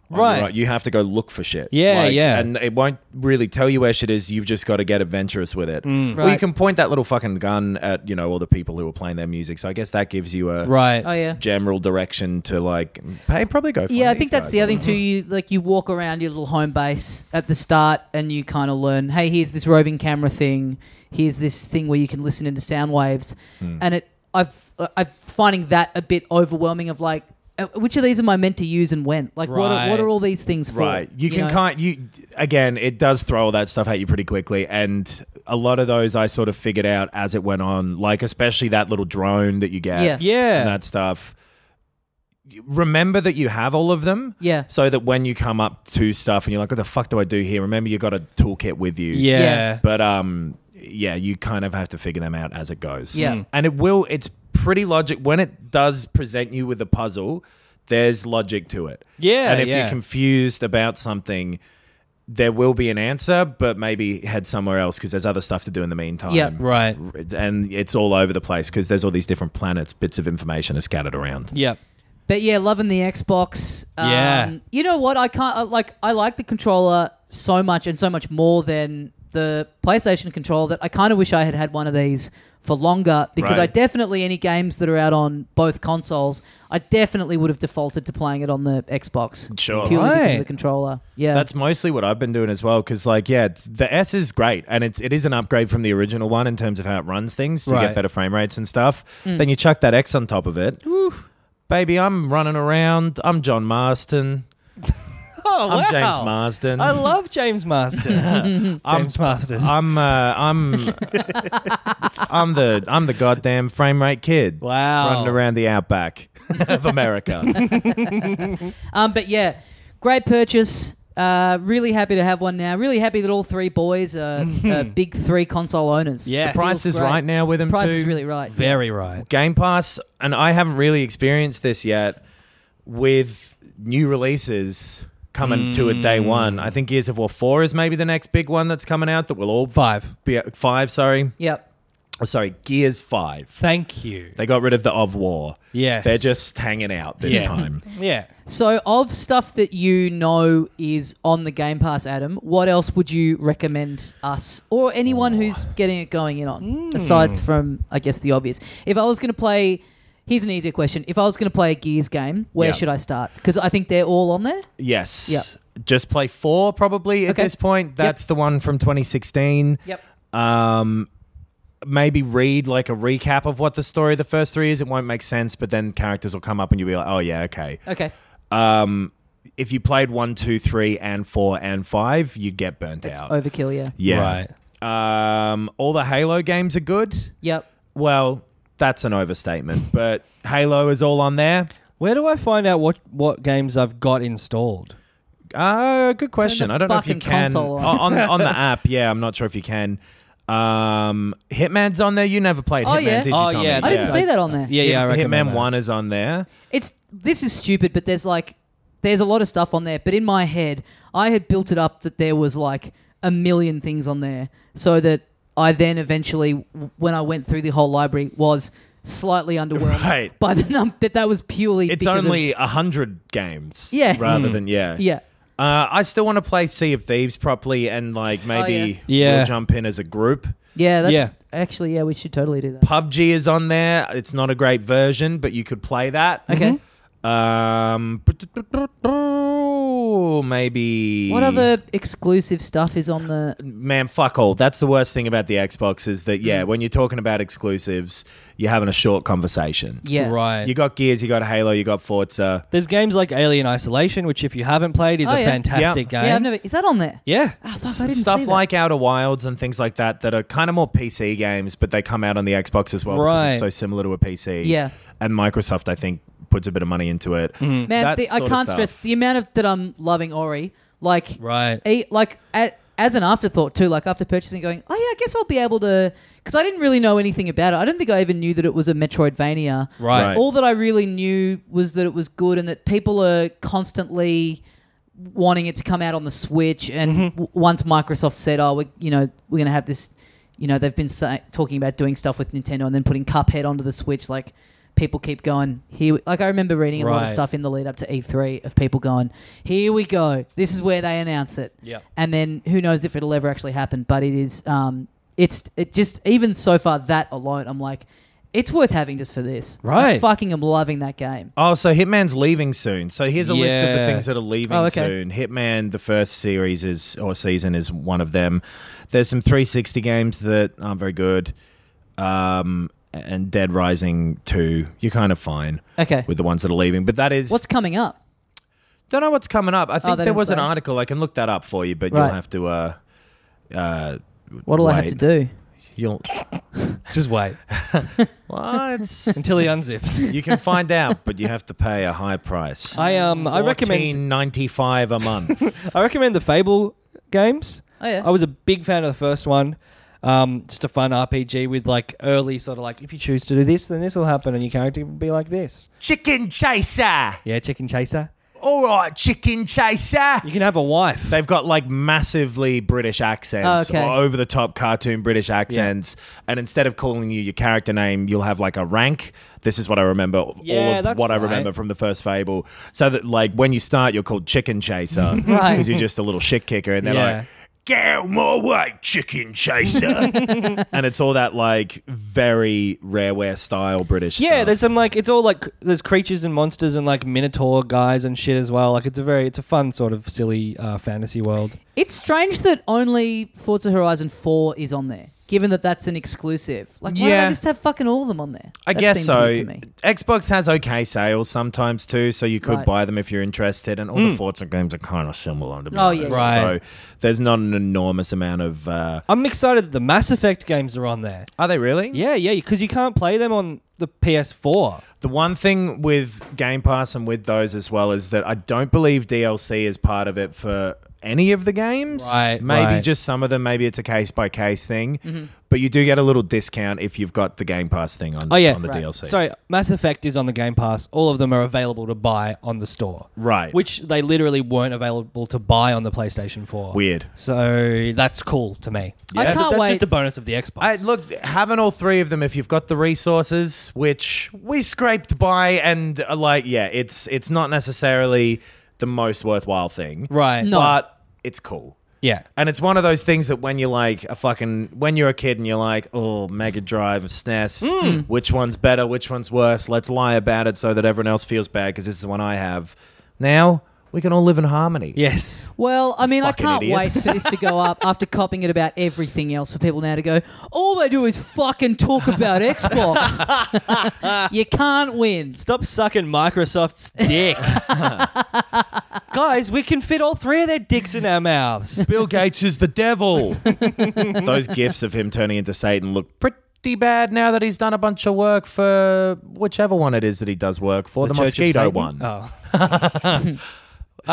on Right. your own. You have to go look for shit. Yeah, yeah. And it won't really tell you where shit is. You've just got to get adventurous with it. Or you Right. can point that little fucking gun at, you know, all the people who are playing their music. So I guess that gives you a Right. Oh yeah. general direction to like, hey, probably go for Yeah, I think that's the other thing too. You like you walk around your little home base at the start, and you kind of learn. Hey, here's this roving camera thing. Here's this thing where you can listen into sound waves, Hmm. and it. I've I'm finding that a bit overwhelming. Of like, uh, which of these am I meant to use and when? Like, what are, what Right. are all these things for? Right. You can know? kind you again, it does throw all that stuff at you pretty quickly. And a lot of those I sort of figured out as it went on, like especially that little drone that you get. Yeah. Yeah. And that stuff. Remember that you have all of them. Yeah. So that when you come up to stuff and you're like, what the fuck do I do here? Remember you got a toolkit with you. Yeah. Yeah. But um yeah, you kind of have to figure them out as it goes. Yeah. Mm. And it will it's pretty logic when it does present you with a puzzle, there's logic to it. Yeah, And if yeah. you're confused about something, there will be an answer, but maybe head somewhere else because there's other stuff to do in the meantime. Yeah. Right. And it's all over the place because there's all these different planets, bits of information are scattered around. Yep. But yeah, loving the Xbox. Um, Yeah. You know what? I can't I, like. I like the controller so much and so much more than the PlayStation controller that I kind of wish I had had one of these for longer because Right. I definitely any games that are out on both consoles, I definitely would have defaulted to playing it on the Xbox. Sure. Purely because of Right. the controller. Yeah. That's mostly what I've been doing as well because, like, yeah, the S is great and it's it is an upgrade from the original one in terms of how it runs things. You Right. get better frame rates and stuff. Then you chuck that X on top of it. Baby, I'm running around. I'm John Marston. Oh, I'm wow. James Marsden. I love James Marsden. James Masters. I'm uh, I'm I'm the I'm the goddamn frame rate kid. Wow. running around the outback of America. Um, but yeah, great purchase. Uh, really happy to have one now. Really happy that all three boys are uh, big three console owners. Yeah. The price is right now with them Price too. is really right. Very right. Game Pass, and I haven't really experienced this yet with new releases coming to it day one. I think Gears of War four is maybe the next big one that's coming out that will all Five. be five. Sorry, Yep. oh, sorry, Gears five. Thank you. They got rid of the of war. Yes. They're just hanging out this Yeah. time. Yeah. So, of stuff that you know is on the Game Pass, Adam, what else would you recommend us or anyone who's getting it going in on, aside from, I guess, the obvious? If I was going to play, here's an easier question. If I was going to play a Gears game, where Yeah. should I start? Because I think they're all on there. Yes. Yep. Just play four probably at Okay. this point. That's the one from twenty sixteen. Yep. Um, maybe read like a recap of what the story of the first three is. It won't make sense, but then characters will come up and you'll be like, oh yeah, okay. Okay. Um, if you played one, two, three, and four, and five, you'd get burnt That's out. overkill, yeah. yeah. Right. Um, all the Halo games are good. Yep. Well, that's an overstatement, but Halo is all on there. Where do I find out what, what games I've got installed? Uh, good question. the I don't know if you fucking can console on. on on the app. Yeah, I'm not sure if you can. Um, Hitman's on there. You never played Oh, Hitman, yeah. did you, Oh, Tommy? yeah, I didn't Yeah. see that on there. Yeah, yeah, I Hit- recommend Hitman that. One is on there. It's this is stupid, but there's like there's a lot of stuff on there. But in my head, I had built it up that there was like a million things on there, so that I then eventually, w- when I went through the whole library, was slightly underwhelmed Right. by the number. That that was purely It's because only a hundred games. Yeah. rather Hmm. than yeah. of, yeah. Uh, I still want to play Sea of Thieves properly, and like maybe yeah. we'll Yeah. jump in as a group. Yeah, that's Yeah. actually, yeah, we should totally do that. P U B G is on there. It's not a great version, but you could play that. Okay. Um, maybe What other exclusive stuff is on the... Man, fuck all. That's the worst thing about the Xbox is that, Mm. yeah, when you're talking about exclusives, you're having a short conversation. Yeah. Right. You got Gears, you got Halo, you got Forza. There's games like Alien Isolation, which if you haven't played is Oh, a yeah. fantastic game. Yeah, I've never... Is that on there? Yeah. Oh, fuck, I didn't Stuff see that. like Outer Wilds and things like that that are kind of more P C games, but they come out on the Xbox as well because Right. it's so similar to a P C. Yeah. And Microsoft, I think, puts a bit of money into it. Man, That the, I sort of can't stress stuff. the amount of that I'm loving Ori. Like, Right. e- like a, as an afterthought too. Like after purchasing, going, oh yeah, I guess I'll be able to. Because I didn't really know anything about it. I don't think I even knew that it was a Metroidvania. Right. Right. All that I really knew was that it was good and that people are constantly wanting it to come out on the Switch. And w- once Microsoft said, "Oh, we, you know, we're going to have this," you know, they've been say- talking about doing stuff with Nintendo and then putting Cuphead onto the Switch. Like, people keep going, here. Like, I remember reading a lot of Right. stuff in the lead up to E three of people going, here we go. This is where they announce it. Yeah. And then who knows if it'll ever actually happen, but it is, um, it's, it just, even so far, that alone, I'm like, it's worth having just for this. I Right. fucking am loving that game. Oh, so Hitman's leaving soon. So here's a list of the Yeah. things that are leaving Oh, okay. soon. Hitman, the first series is or season is one of them. There's some three sixty games that aren't very good. Um, and Dead Rising two, you're kind of fine Okay. with the ones that are leaving. But that is... What's coming up? Don't know what's coming up. I think they there didn't was an say. article. I can look that up for you, but Right. you'll have to... Uh, uh, What'll I have wait. to do? You'll... Just wait What? until he unzips. You can find out, but you have to pay a high price. I um I recommend fourteen ninety-five a month. I recommend the Fable games. Oh, yeah. I was a big fan of the first one. Um, just a fun R P G with like early sort of like if you choose to do this, then this will happen, and your character will be like this. Chicken chaser. Yeah, Chicken Chaser. All right, chicken chaser. You can have a wife. They've got like massively British accents, Oh, okay. or over the top cartoon British accents, and instead of calling you your character name, you'll have like a rank. This is what I remember. all Yeah, of that's what I right. remember from the first Fable. So that like when you start, you're called Chicken Chaser because Right. you're just a little shit kicker, and they're Yeah. like, "Get out my way, Chicken Chaser," and it's all that like very Rareware style British. Yeah, stuff. there's some like it's all like there's creatures and monsters and like minotaur guys and shit as well. Like it's a very it's a fun sort of silly uh, fantasy world. It's strange that only Forza Horizon four is on there, given that that's an exclusive. Like, why Yeah. don't they just have fucking all of them on there? I That guess seems so. weird to me. Xbox has okay sales sometimes too, so you could Right. buy them if you're interested. And all the Forza games are kind of similar. To be Oh, honest. yes. Right. So there's not an enormous amount of. Uh, I'm excited that the Mass Effect games are on there. are they really? Yeah, yeah, because you can't play them on the P S four. The one thing with Game Pass and with those as well is that I don't believe D L C is part of it for any of the games. Right, Maybe right. just some of them. Maybe it's a case by case thing. But you do get a little discount if you've got the Game Pass thing on, Oh yeah, on the Right. D L C. Sorry, Mass Effect is on the Game Pass. All of them are available to buy on the store. Right. Which they literally weren't available to buy on the PlayStation four. Weird. So that's cool to me. I That's, can't that's wait- just a bonus of the Xbox. I, look, having all three of them, if you've got the resources, which we scraped by, and uh, like, yeah, it's it's not necessarily the most worthwhile thing, right. No. but it's cool. Yeah. And it's one of those things that when you're like a fucking when you're a kid and you're like, oh, Mega Drive, S N E S, Hmm. which one's better, which one's worse? Let's lie about it so that everyone else feels bad because this is the one I have. Now we can all live in harmony. Yes. Well, I mean, Fucking I can't wait idiots. for this to go up after copying it about everything else for people now to go, all they do is fucking talk about Xbox. You can't win. Stop sucking Microsoft's dick. Guys, we can fit all three of their dicks in our mouths. Bill Gates is the devil. Those gifs of him turning into Satan look pretty bad now that he's done a bunch of work for whichever one it is that he does work for, the, Church of mosquito Satan? one. Oh. Uh,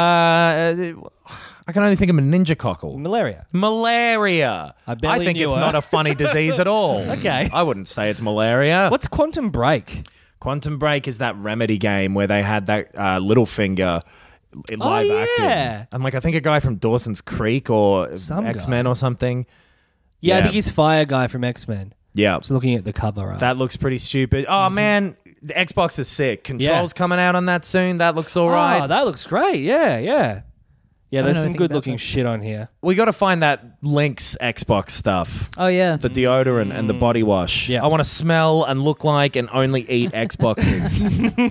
I can only think of a ninja cockle. Malaria. Malaria. I barely think knew it's her. not a funny disease at all. Okay. I wouldn't say it's malaria. What's Quantum Break? Quantum Break is that Remedy game where they had that uh, Littlefinger in live yeah. acting. And like I think a guy from Dawson's Creek or Some X-Men guy. or something. Yeah, I Yeah. think he's Fire Guy from X-Men. Yeah. I was looking at the cover. Up. That looks pretty stupid. Oh man, the Xbox is sick. Controls Yeah. coming out on that soon. That looks all right. Oh, that looks great. Yeah, yeah. Yeah, don't there's know some anything good about looking that. shit on here. We got to find that Lynx Xbox stuff. Oh, yeah. The deodorant and the body wash. Yeah. I want to smell and look like and only eat Xboxes.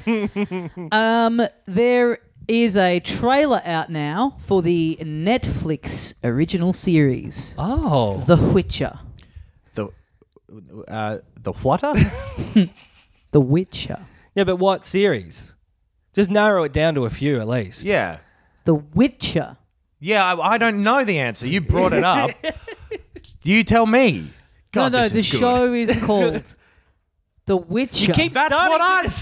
Um, there is a trailer out now for the Netflix original series, Oh. The Witcher. the uh, the whatter? The Witcher. Yeah, but what series? Just narrow it down to a few at least. Yeah. The Witcher. Yeah, I, I don't know the answer. You brought it up. You tell me. God, no, no, this the is good. show is called The Witcher. You keep That's starting what I'm to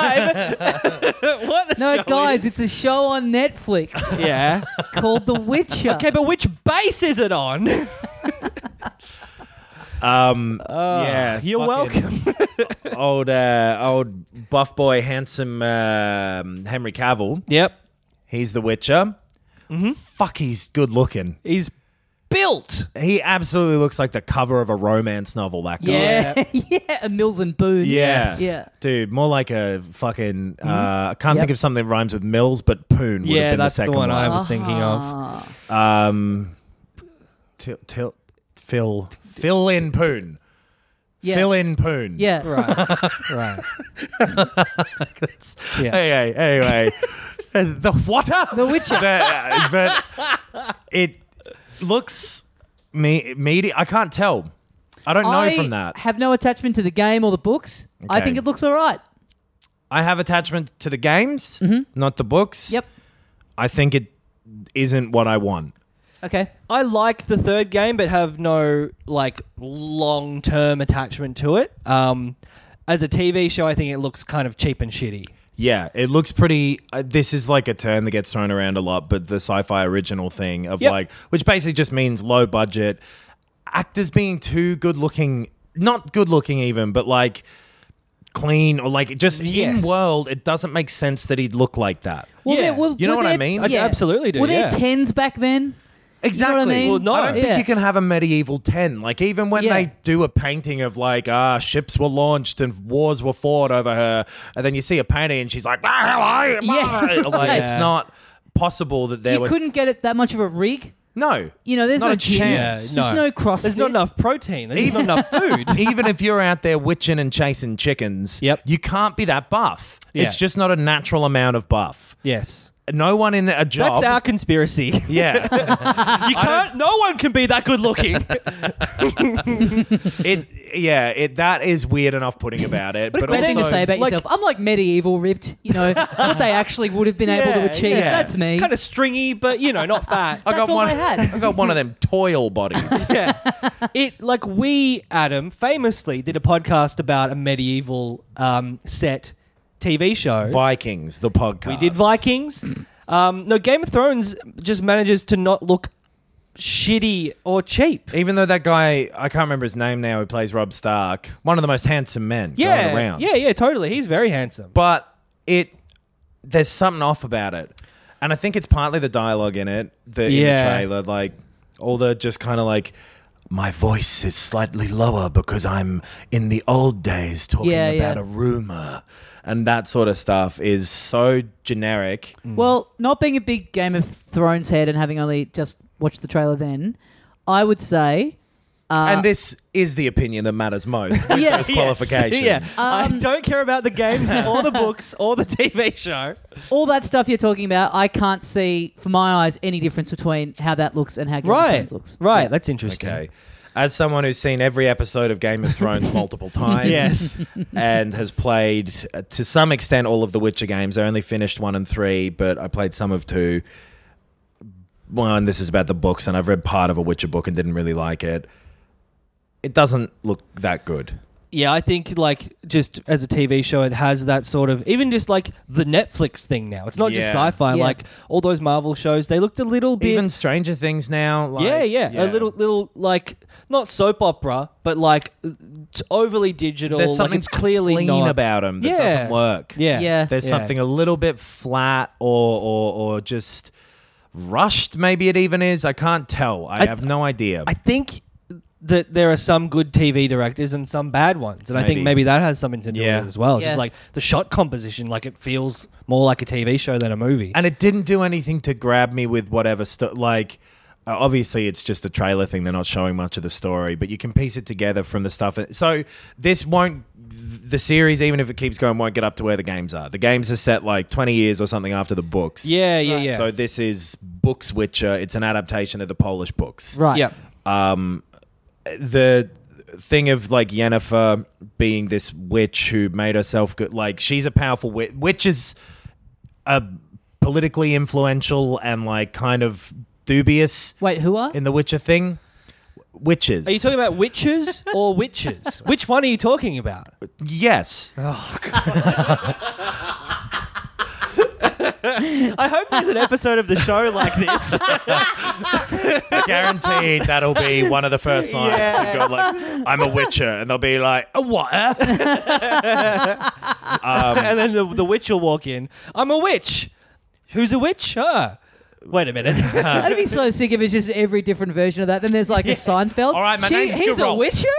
saying. what the no, show guys, is. it's a show on Netflix Yeah. called The Witcher. Okay, but which base is it on? um, yeah, You're fucking welcome. old, uh, old buff boy, handsome um Henry Cavill. Yep. He's the Witcher. Mm-hmm. Fuck, he's good looking. He's built. He absolutely looks like the cover of a romance novel, that guy. Yeah, yeah, a Mills and Boone. Yeah. yeah. Dude, more like a fucking, uh, I can't Yep. think of something that rhymes with Mills, but Poon would Yeah, have been that's the the second one one. I was thinking of. Ah. Um, til, til, fill, fill in Poon. Yeah. Fill in Poon. Yeah. Right, right. Yeah. Anyway, anyway. Uh, the water? The Witcher. The- uh, but it looks me meaty. I can't tell. I don't know I from that. have no attachment to the game or the books. I Okay. think it looks all right. I have attachment to the games, not the books. Yep. I think it isn't what I want. Okay. I like the third game, but have no like long-term attachment to it. Um, as a T V show, I think it looks kind of cheap and shitty. Yeah, it looks pretty. Uh, this is like a term that gets thrown around a lot, but the sci-fi original thing of Yep. like, which basically just means low budget, actors being too good looking, not good looking even, but like clean or like just Yes. in world, it doesn't make sense that he'd look like that. Well, Yeah. there- well, You know were what I there- mean? I absolutely do, Were there yeah. tens back then? Exactly. You know what I mean? Well, no. I don't think Yeah. you can have a medieval ten. Like, even when Yeah. they do a painting of, like, ah, ships were launched and wars were fought over her, and then you see a painting and she's like, ah, hello, Yeah. like, Right. it's not possible that there You were... couldn't get it that much of a rig. No. You know, there's Not no a gyms. chance. There's no CrossFit. There's not enough protein. There's not enough food. Even if you're out there witching and chasing chickens, Yep. you can't be that buff. Yeah. It's just not a natural amount of buff. Yes. No one in a job... That's our conspiracy. Yeah. You can't. No one can be that good looking. it. Yeah, it. That is weird enough putting about it. But Great thing to also- say about like- yourself. I'm like medieval ripped. You know what they actually would have been able to achieve. yeah. That's me. Kind of stringy, but you know, not fat. I That's got all one, I had. I got one of them toil bodies. Yeah. It like we, Adam, famously did a podcast about a medieval um, set T V show. Vikings, the podcast. We did Vikings. Um, no, Game of Thrones just manages to not look shitty or cheap. Even though that guy, I can't remember his name now, who plays Rob Stark, one of the most handsome men Yeah, going around. yeah, yeah, totally. He's very handsome. But it, there's something off about it. And I think it's partly the dialogue in it, the, in Yeah. the trailer, like all the just kind of like, my voice is slightly lower because I'm in the old days talking Yeah, about yeah. a rumor. And that sort of stuff is so generic. Well, not being a big Game of Thrones head and having only just watched the trailer then, I would say... Uh, and this is the opinion that matters most with Yeah. those Yes. qualifications. Yeah. I Um, don't care about the games or the books or the T V show. all that stuff you're talking about, I can't see, for my eyes, any difference between how that looks and how Game of Right. Thrones looks. Right. Yeah. That's interesting. Okay. As someone who's seen every episode of Game of Thrones multiple times Yes. and has played, uh, to some extent, all of the Witcher games, I only finished one and three, but I played some of two. One, this is about the books, and I've read part of a Witcher book and didn't really like it. It doesn't look that good. Yeah, I think like just as a T V show, it has that sort of even just like the Netflix thing now. It's not just Yeah. sci-fi. Yeah. Like all those Marvel shows, they looked a little bit. Even Stranger Things now. Like, yeah, yeah, a little, little like not soap opera, but like t- overly digital. There's like something it's clearly clean not about them that Yeah. doesn't work. Yeah, Yeah. There's Yeah. something a little bit flat or, or or just rushed, maybe it even is. I can't tell. I, I- have no idea. I think that there are some good T V directors and some bad ones, and I think Maybe. maybe that has something to do Yeah. with it as well. Yeah. Just like the shot composition, like it feels more like a T V show than a movie. And it didn't do anything to grab me with whatever sto- like uh, obviously it's just a trailer thing, they're not showing much of the story, but you can piece it together from the stuff. So this won't the series, even if it keeps going, won't get up to where the games are. The games are set like twenty years or something after the books. yeah, yeah, yeah. So this is Books Witcher. It's an adaptation of the Polish books. Right. yeah. Um, the thing of like Yennefer being this witch who made herself good, like she's a powerful witch. Witch is a politically influential and like kind of dubious Wait, who are? in the Witcher thing. Witches. Are you talking about witches or witches? Which one are you talking about? Yes. I hope there's an episode of the show like this. Guaranteed that'll be one of the first lines. Yes. You've got like, I'm a Witcher, and they'll be like, a what? um, And then the, the witch will walk in. I'm a witch. Who's a witch? Her. Wait a minute. That'd be so sick if it's just every different version of that. Then there's like Yes. a Seinfeld. All right, my name's He's a Geralt.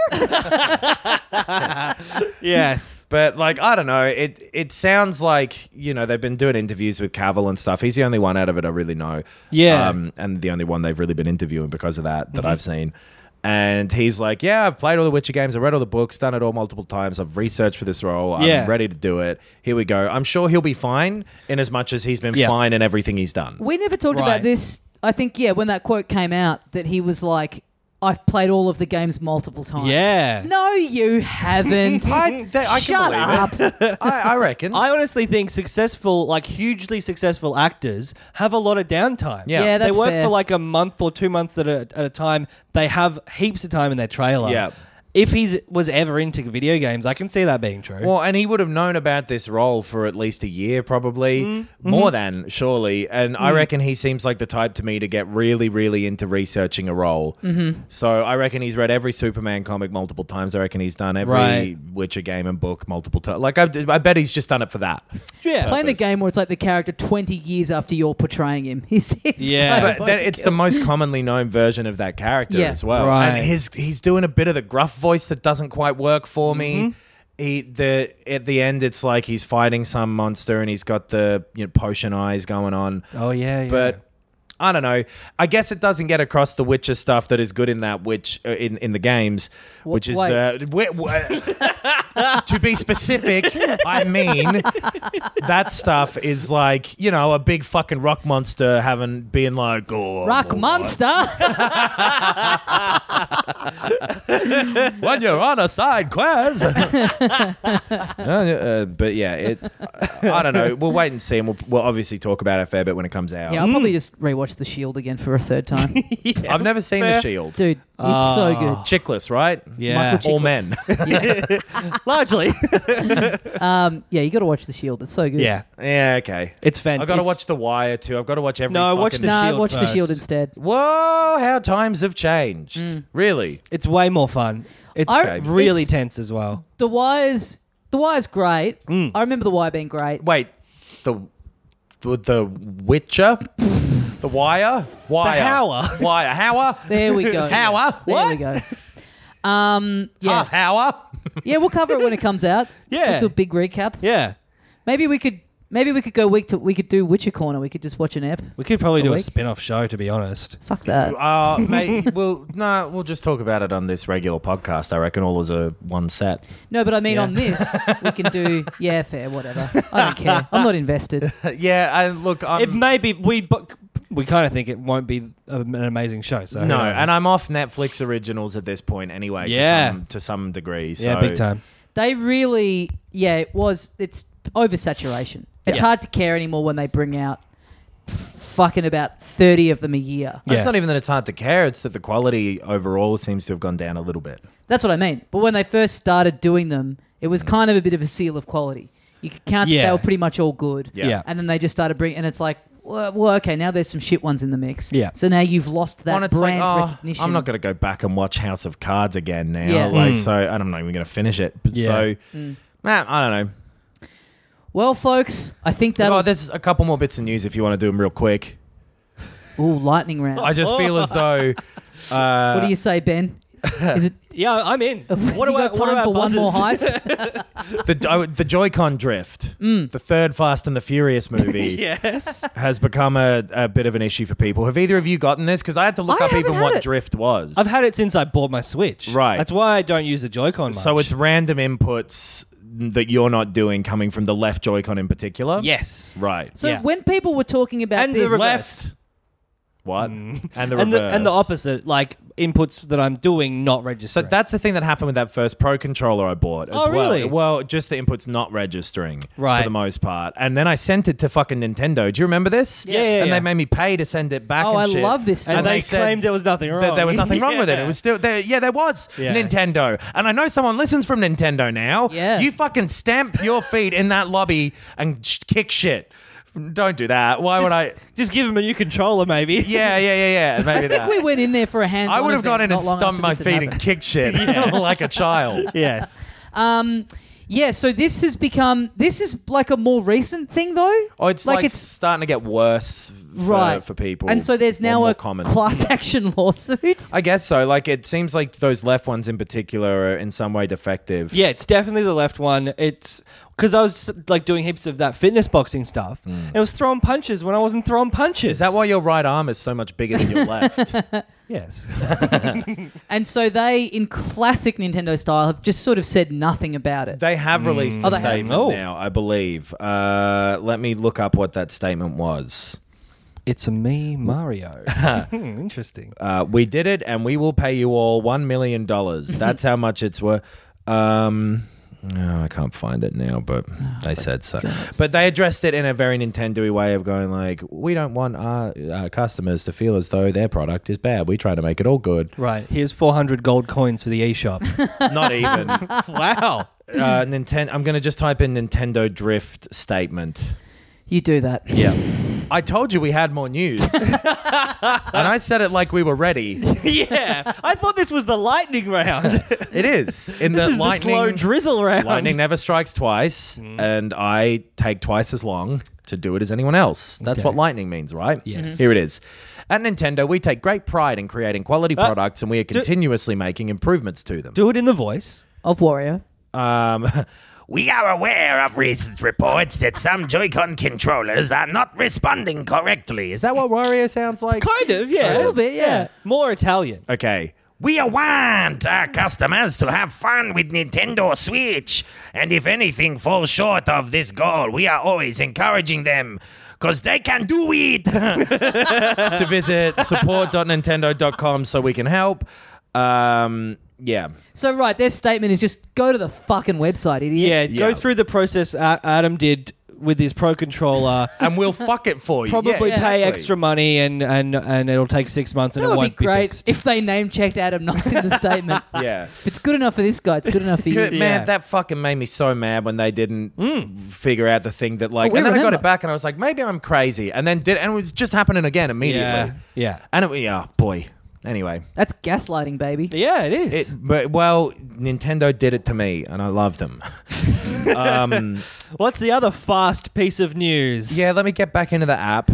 Witcher? Yes. But like, I don't know. It it sounds like, you know, they've been doing interviews with Cavill and stuff. He's the only one out of it I really know. Yeah. Um, and the only one they've really been interviewing because of that that I've seen. And he's like, yeah, I've played all the Witcher games. I've read all the books, done it all multiple times. I've researched for this role. Yeah. I'm ready to do it. Here we go. I'm sure he'll be fine in as much as he's been Yeah. fine in everything he's done. We never talked Right. about this. I think, yeah, when that quote came out, that he was like, I've played all of the games multiple times. Yeah. No, you haven't. I, th- I Shut can up. believe it. I, I reckon. I honestly think successful, like hugely successful actors have a lot of downtime. Yeah. Yeah, that's they work fair. for like a month or two months at a, at a time. They have heaps of time in their trailer. Yeah. If he was ever into video games, I can see that being true. Well, and he would have known about this role for at least a year, probably Mm-hmm. more than surely. And Mm. I reckon he seems like the type to me to get really, really into researching a role. Mm-hmm. So I reckon he's read every Superman comic multiple times. I reckon he's done every Right. Witcher game and book multiple times. Like I, I bet he's just done it for that. yeah. Playing the purpose. game where it's like the character twenty years after you're portraying him. He's, he's Yeah. kind of But then it's the overkill. most commonly known version of that character Yeah. as well. Right. And his he's doing a bit of the gruff voice that doesn't quite work for Mm-hmm. me. He the at the end it's like he's fighting some monster and he's got the you know, potion eyes going on. Oh, yeah, yeah. But I don't know. I guess it doesn't get across the Witcher stuff that is good in that which uh, in in the games, which is wait. the wi- wi- to be specific. I mean, that stuff is like you know a big fucking rock monster having being like oh Rock Lord. Monster. when you're on a side quest. uh, but yeah, it. I don't know. We'll wait and see, and we'll, we'll obviously talk about it a fair bit when it comes out. Yeah, I'll probably just rewatch The Shield again for a third time. I've never seen fair. The Shield. Dude, it's so good. Chickless, right? yeah. Michael All men. Chiklis. Largely. Yeah. Um, yeah, you got to watch The Shield. It's so good. yeah. Yeah, okay. It's fantastic. I've got to watch The Wire too. I've got to watch every. No, watch fucking- The Nah, Shield watch The first. Shield instead. Whoa! How times have changed. Mm. Really? It's way more fun. It's I- really it's- tense as well. The Wire's The Wire's great. Mm. I remember The Wire being great. Wait, the the, the Witcher, the Wire, Wire, Hour. Wire, Hour. There we go. Hour. There What? we go. Um, yeah, Half hour. yeah, we'll cover it when it comes out. Yeah. We'll do a big recap. Yeah. Maybe we could. Maybe we could go week to. We could do Witcher Corner. We could just watch an ep. We could probably A do a week? spin-off show, to be honest. Fuck that. Uh, mate, we'll no, we'll just talk about it on this regular podcast. I reckon all as a one set. No, but I mean Yeah. on this we can do. Yeah, fair, whatever. I don't care. I'm not invested. yeah, I look. I'm, it may be... We, but we kind of think it won't be an amazing show, so... who no, knows? and I'm off Netflix originals at this point anyway. Yeah. to some, to some degree. So. Yeah, big time. They really. Yeah, it was. It's oversaturation. It's Yeah. hard to care anymore when they bring out f- fucking about thirty of them a year. It's Yeah. not even that it's hard to care; it's that the quality overall seems to have gone down a little bit. That's what I mean. But when they first started doing them, it was kind of a bit of a seal of quality. You could count that Yeah. they were pretty much all good. Yeah. Yeah. And then they just started bringing, and it's like, well, well, okay, now there's some shit ones in the mix. Yeah. So now you've lost that Well, it's brand like, oh, recognition. I'm not going to go back and watch House of Cards again now. Yeah. Like, Mm. so and I'm not even going to finish it. But Yeah. So, Mm. man, I don't know. Well, folks, I think that. Oh, there's a couple more bits of news if you want to do them real quick. Ooh, lightning round. I just feel as though. Uh, what do you say, Ben? Is it? Yeah, I'm in. Have What you do I- got what time are our for one more buzzers? heist? the uh, the Joy-Con drift, Mm. the third Fast and the Furious movie, Yes. has become a, a bit of an issue for people. Have either of you gotten this? Because I had to look I up haven't even had what it. drift was. I've had it since I bought my Switch. Right. That's why I don't use the Joy-Con much. So it's random inputs that you're not doing coming from the left Joy-Con in particular. Yes. Right. So Yeah. when people were talking about And the this, reverse. Left. What? And the And reverse. the, and the opposite, like inputs that I'm doing, not So registering. that's the thing that happened with that first Pro controller I bought as Oh, well. really? Well, just the inputs not registering Right. for the most part. And then I sent it to fucking Nintendo. Do you remember this? Yeah, yeah, And yeah. they made me pay to send it back Oh, and I shit. love this and stuff. they, said claimed there was nothing wrong. that there was nothing wrong with it. It Yeah. was still there. Yeah, there was Yeah. Nintendo. And I know someone listens from Nintendo now. Yeah. You fucking stamp your feet in that lobby and sh- kick shit. Don't do that. Why Just, would I? just give him a new controller, maybe. Yeah, yeah, yeah, yeah. Maybe I think that. we went in there for a hands-on I would have event gone in not and long stomped after my this had feet and happened. kicked shit like a child. Yes. Um, Yeah, so this has become this is like a more recent thing though. Oh, it's like, Like it's it's- starting to get worse for, Right. for people. And so there's or now more a common. class action lawsuit. I guess so. Like it seems like those left ones in particular are in some way defective. Yeah, it's definitely the left one. It's because I was like doing heaps of that fitness boxing stuff. And it was throwing punches when I wasn't throwing punches. Is that why your right arm is so much bigger than your left? Yes. And so they, in classic Nintendo style, have just sort of said nothing about it. They have released Oh, a they have? statement Oh. now, I believe. Uh, let me look up what that statement was. It's a me, Mario. Hmm, interesting. Uh, we did it, and we will pay you all one million dollars. That's how much it's worth. Um, no, I can't find it now, but they said so. But they addressed it in a very Nintendo-y way of going like, we don't want our, our customers to feel as though their product is bad. We try to make it all good. Right. Here's four hundred gold coins for the eShop. Not even. Wow. Uh, Nintendo. I'm going to just type in Nintendo Drift statement. You do that. Yeah. I told you we had more news. And I said it like we were ready. Yeah. I thought this was the lightning round. It is. In This the is lightning, the slow drizzle round. lightning never strikes twice, and I take twice as long to do it as anyone else. That's Okay. what lightning means, right? Yes. Here it is. At Nintendo, we take great pride in creating quality Uh, products, and we are continuously making improvements to them. Do it in the voice. Of Wario. Um, we are aware of recent reports that some Joy-Con controllers are not responding correctly. Is that what Wario sounds like? Kind of, yeah. A little bit, yeah. More Italian. Okay. We want our customers to have fun with Nintendo Switch. And if anything falls short of this goal, we are always encouraging them because they can do it. To visit support dot nintendo dot com so we can help. Um, yeah. So, right, their statement is just go to the fucking website, idiot. Yeah, Yeah. go through the process A- Adam did with his Pro Controller. And we'll fuck it for you. Probably Yeah, pay exactly. extra money and, and, and it'll take six months and That it would won't be be, great fixed. if they name checked Adam Knox in the statement. Yeah. If it's good enough for this guy, it's good enough for you. Good, Man, Yeah. that fucking made me so mad when they didn't figure out the thing that like, Oh, we and then I got remember. it back and I was like, maybe I'm crazy, and then did, and it was just happening again immediately. Yeah, yeah. And it, yeah, boy. Anyway, That's gaslighting, baby. Yeah, it is. it, but well, Nintendo did it to me, and I loved them. um, What's the other fast piece of news? yeah, let me get back into the app.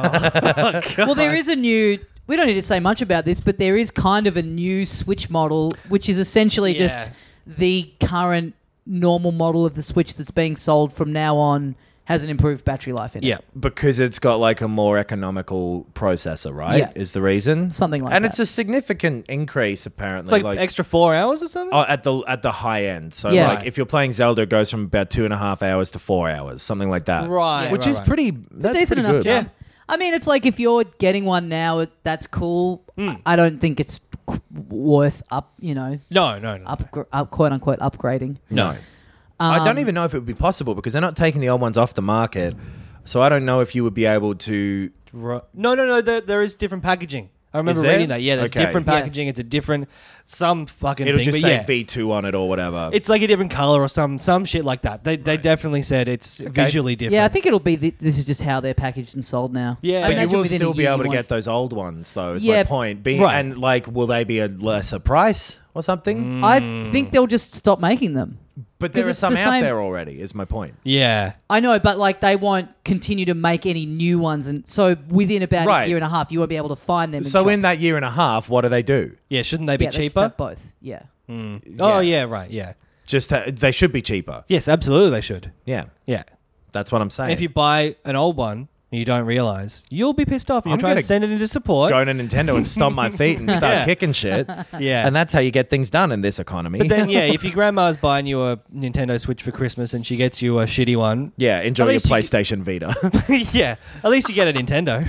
Well, there is a new... We don't need to say much about this, but there is kind of a new Switch model, which is essentially Yeah. just the current normal model of the Switch that's being sold from now on has an improved battery life in it. Yeah. Because it's got like a more economical processor, right? Yeah. Is the reason Something like and that. it's a significant increase apparently. It's like, extra four hours or something? Oh, at the at the high end. So Yeah. like if you're playing Zelda, it goes from about two and a half hours to four hours, something like that. Right, Which right, is right. pretty. It's That's a decent pretty enough good. jump. I mean, it's like if you're getting one now, it, that's cool. Hmm. I don't think it's qu- worth up, you know, No, no, no. up, up quote unquote upgrading. No. I don't Um, even know if it would be possible because they're not taking the old ones off the market. So I don't know if you would be able to. Ru- No, no, no. There, there is different packaging. I remember there? reading that. Yeah, there's Okay. different Yeah. packaging. It's a different, some fucking It'll thing. just but say yeah. V two on it or whatever. It's like a different color or some some shit like that. They they definitely said it's visually different. Yeah, I think it'll be. Th- this is just how they're packaged and sold now. Yeah. I But but you imagine will within a still be year able you to want- get those old ones, though. Is Yeah, my point. Being, right. And like, will they be a lesser price or something? I think they'll just stop making them. But 'Cause there are it's some the out same- there already. Is my point. Yeah. I know, but like they won't continue to make any new ones, and so within about Right. a year and a half, you won't be able to find them. So in shops. that year and a half, what do they do? Yeah, shouldn't they be yeah, they just cheaper? have both. Yeah. Oh, yeah, right, yeah. Just ha- they should be cheaper. Yes, absolutely they should. Yeah, Yeah. that's what I'm saying. If you buy an old one and you don't realize, you'll be pissed off and I'm you'll try gonna to send it into support. go to Nintendo and stomp my feet and start Yeah. kicking shit, Yeah. and that's how you get things done in this economy. But then, yeah, if your grandma's buying you a Nintendo Switch for Christmas and she gets you a shitty one, yeah, enjoy At your least you- PlayStation Vita. yeah, at least you get a Nintendo.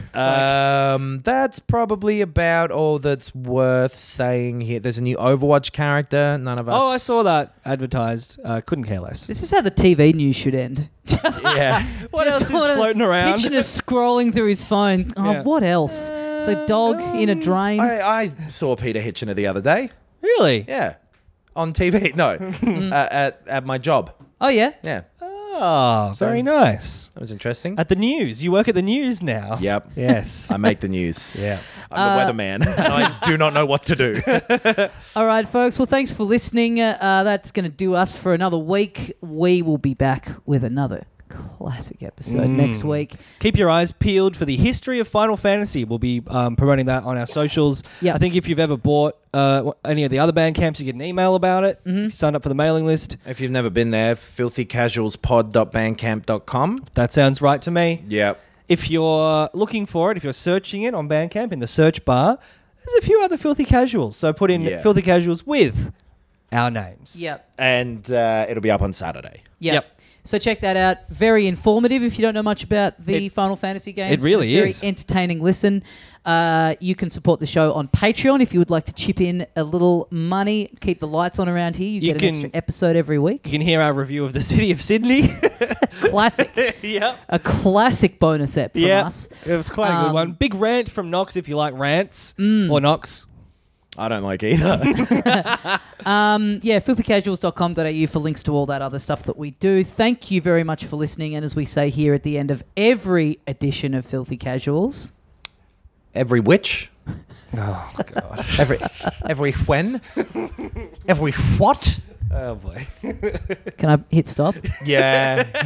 Um, that's probably about all that's worth saying here. There's a new Overwatch character. None of us. Oh, I saw that advertised. Uh, couldn't care less. This is how the T V news should end. Just Yeah. What just else is wanna- floating around? Picture us scrolling through his phone. Oh, Yeah. what else? It's a dog in a drain. I, I saw Peter Hitchener the other day. Really? Yeah, on T V. No, uh, at at my job. oh yeah. Yeah, Oh, very nice. that was interesting. At the news. You work at the news now. Yep. Yes. I make the news. yeah. I'm the weatherman, and I do not know what to do. All right, folks. Well, thanks for listening. Uh, that's going to do us for another week. We will be back with another classic episode mm. next week. Keep your eyes peeled for the history of Final Fantasy. We'll be um, promoting that on our socials. Yep. I think if you've ever bought uh, any of the other band camps, you get an email about it. Mm-hmm. If you signed up for the mailing list. If you've never been there, filthy casuals pod dot bandcamp dot com. That sounds right to me. Yep. If you're looking for it, if you're searching it on Bandcamp in the search bar, there's a few other Filthy Casuals. So put in Yeah. Filthy Casuals with our names. Yep. And uh, it'll be up on Saturday. Yep. Yep. So check that out. Very informative if you don't know much about the It- Final Fantasy games. it really Very is. entertaining listen. Uh, you can support the show on Patreon if you would like to chip in a little money. Keep the lights on around here. You, You get can- an extra episode every week. You can hear our review of the city of Sydney. Classic. Yep. A classic bonus ep from Yeah. us. It was quite a good Um, one. Big rant from Knox if you like rants. Mm. Or Knox. I don't like either. Um, yeah, filthy casuals dot com dot a u for links to all that other stuff that we do. Thank you very much for listening. And as we say here at the end of every edition of Filthy Casuals, Every which? Oh, God. Every every when? Every what? Oh, boy. can I hit stop? Yeah.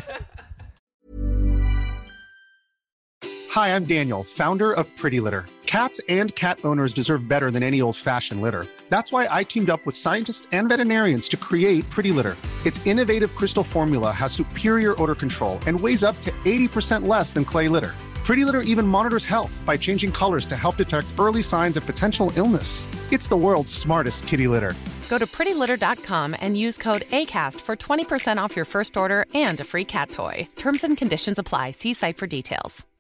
Hi, I'm Daniel, founder of Pretty Litter. Cats and cat owners deserve better than any old-fashioned litter. That's why I teamed up with scientists and veterinarians to create Pretty Litter. Its innovative crystal formula has superior odor control and weighs up to eighty percent less than clay litter. Pretty Litter even monitors health by changing colors to help detect early signs of potential illness. It's the world's smartest kitty litter. Go to pretty litter dot com and use code ACAST for twenty percent off your first order and a free cat toy. Terms and conditions apply. See site for details.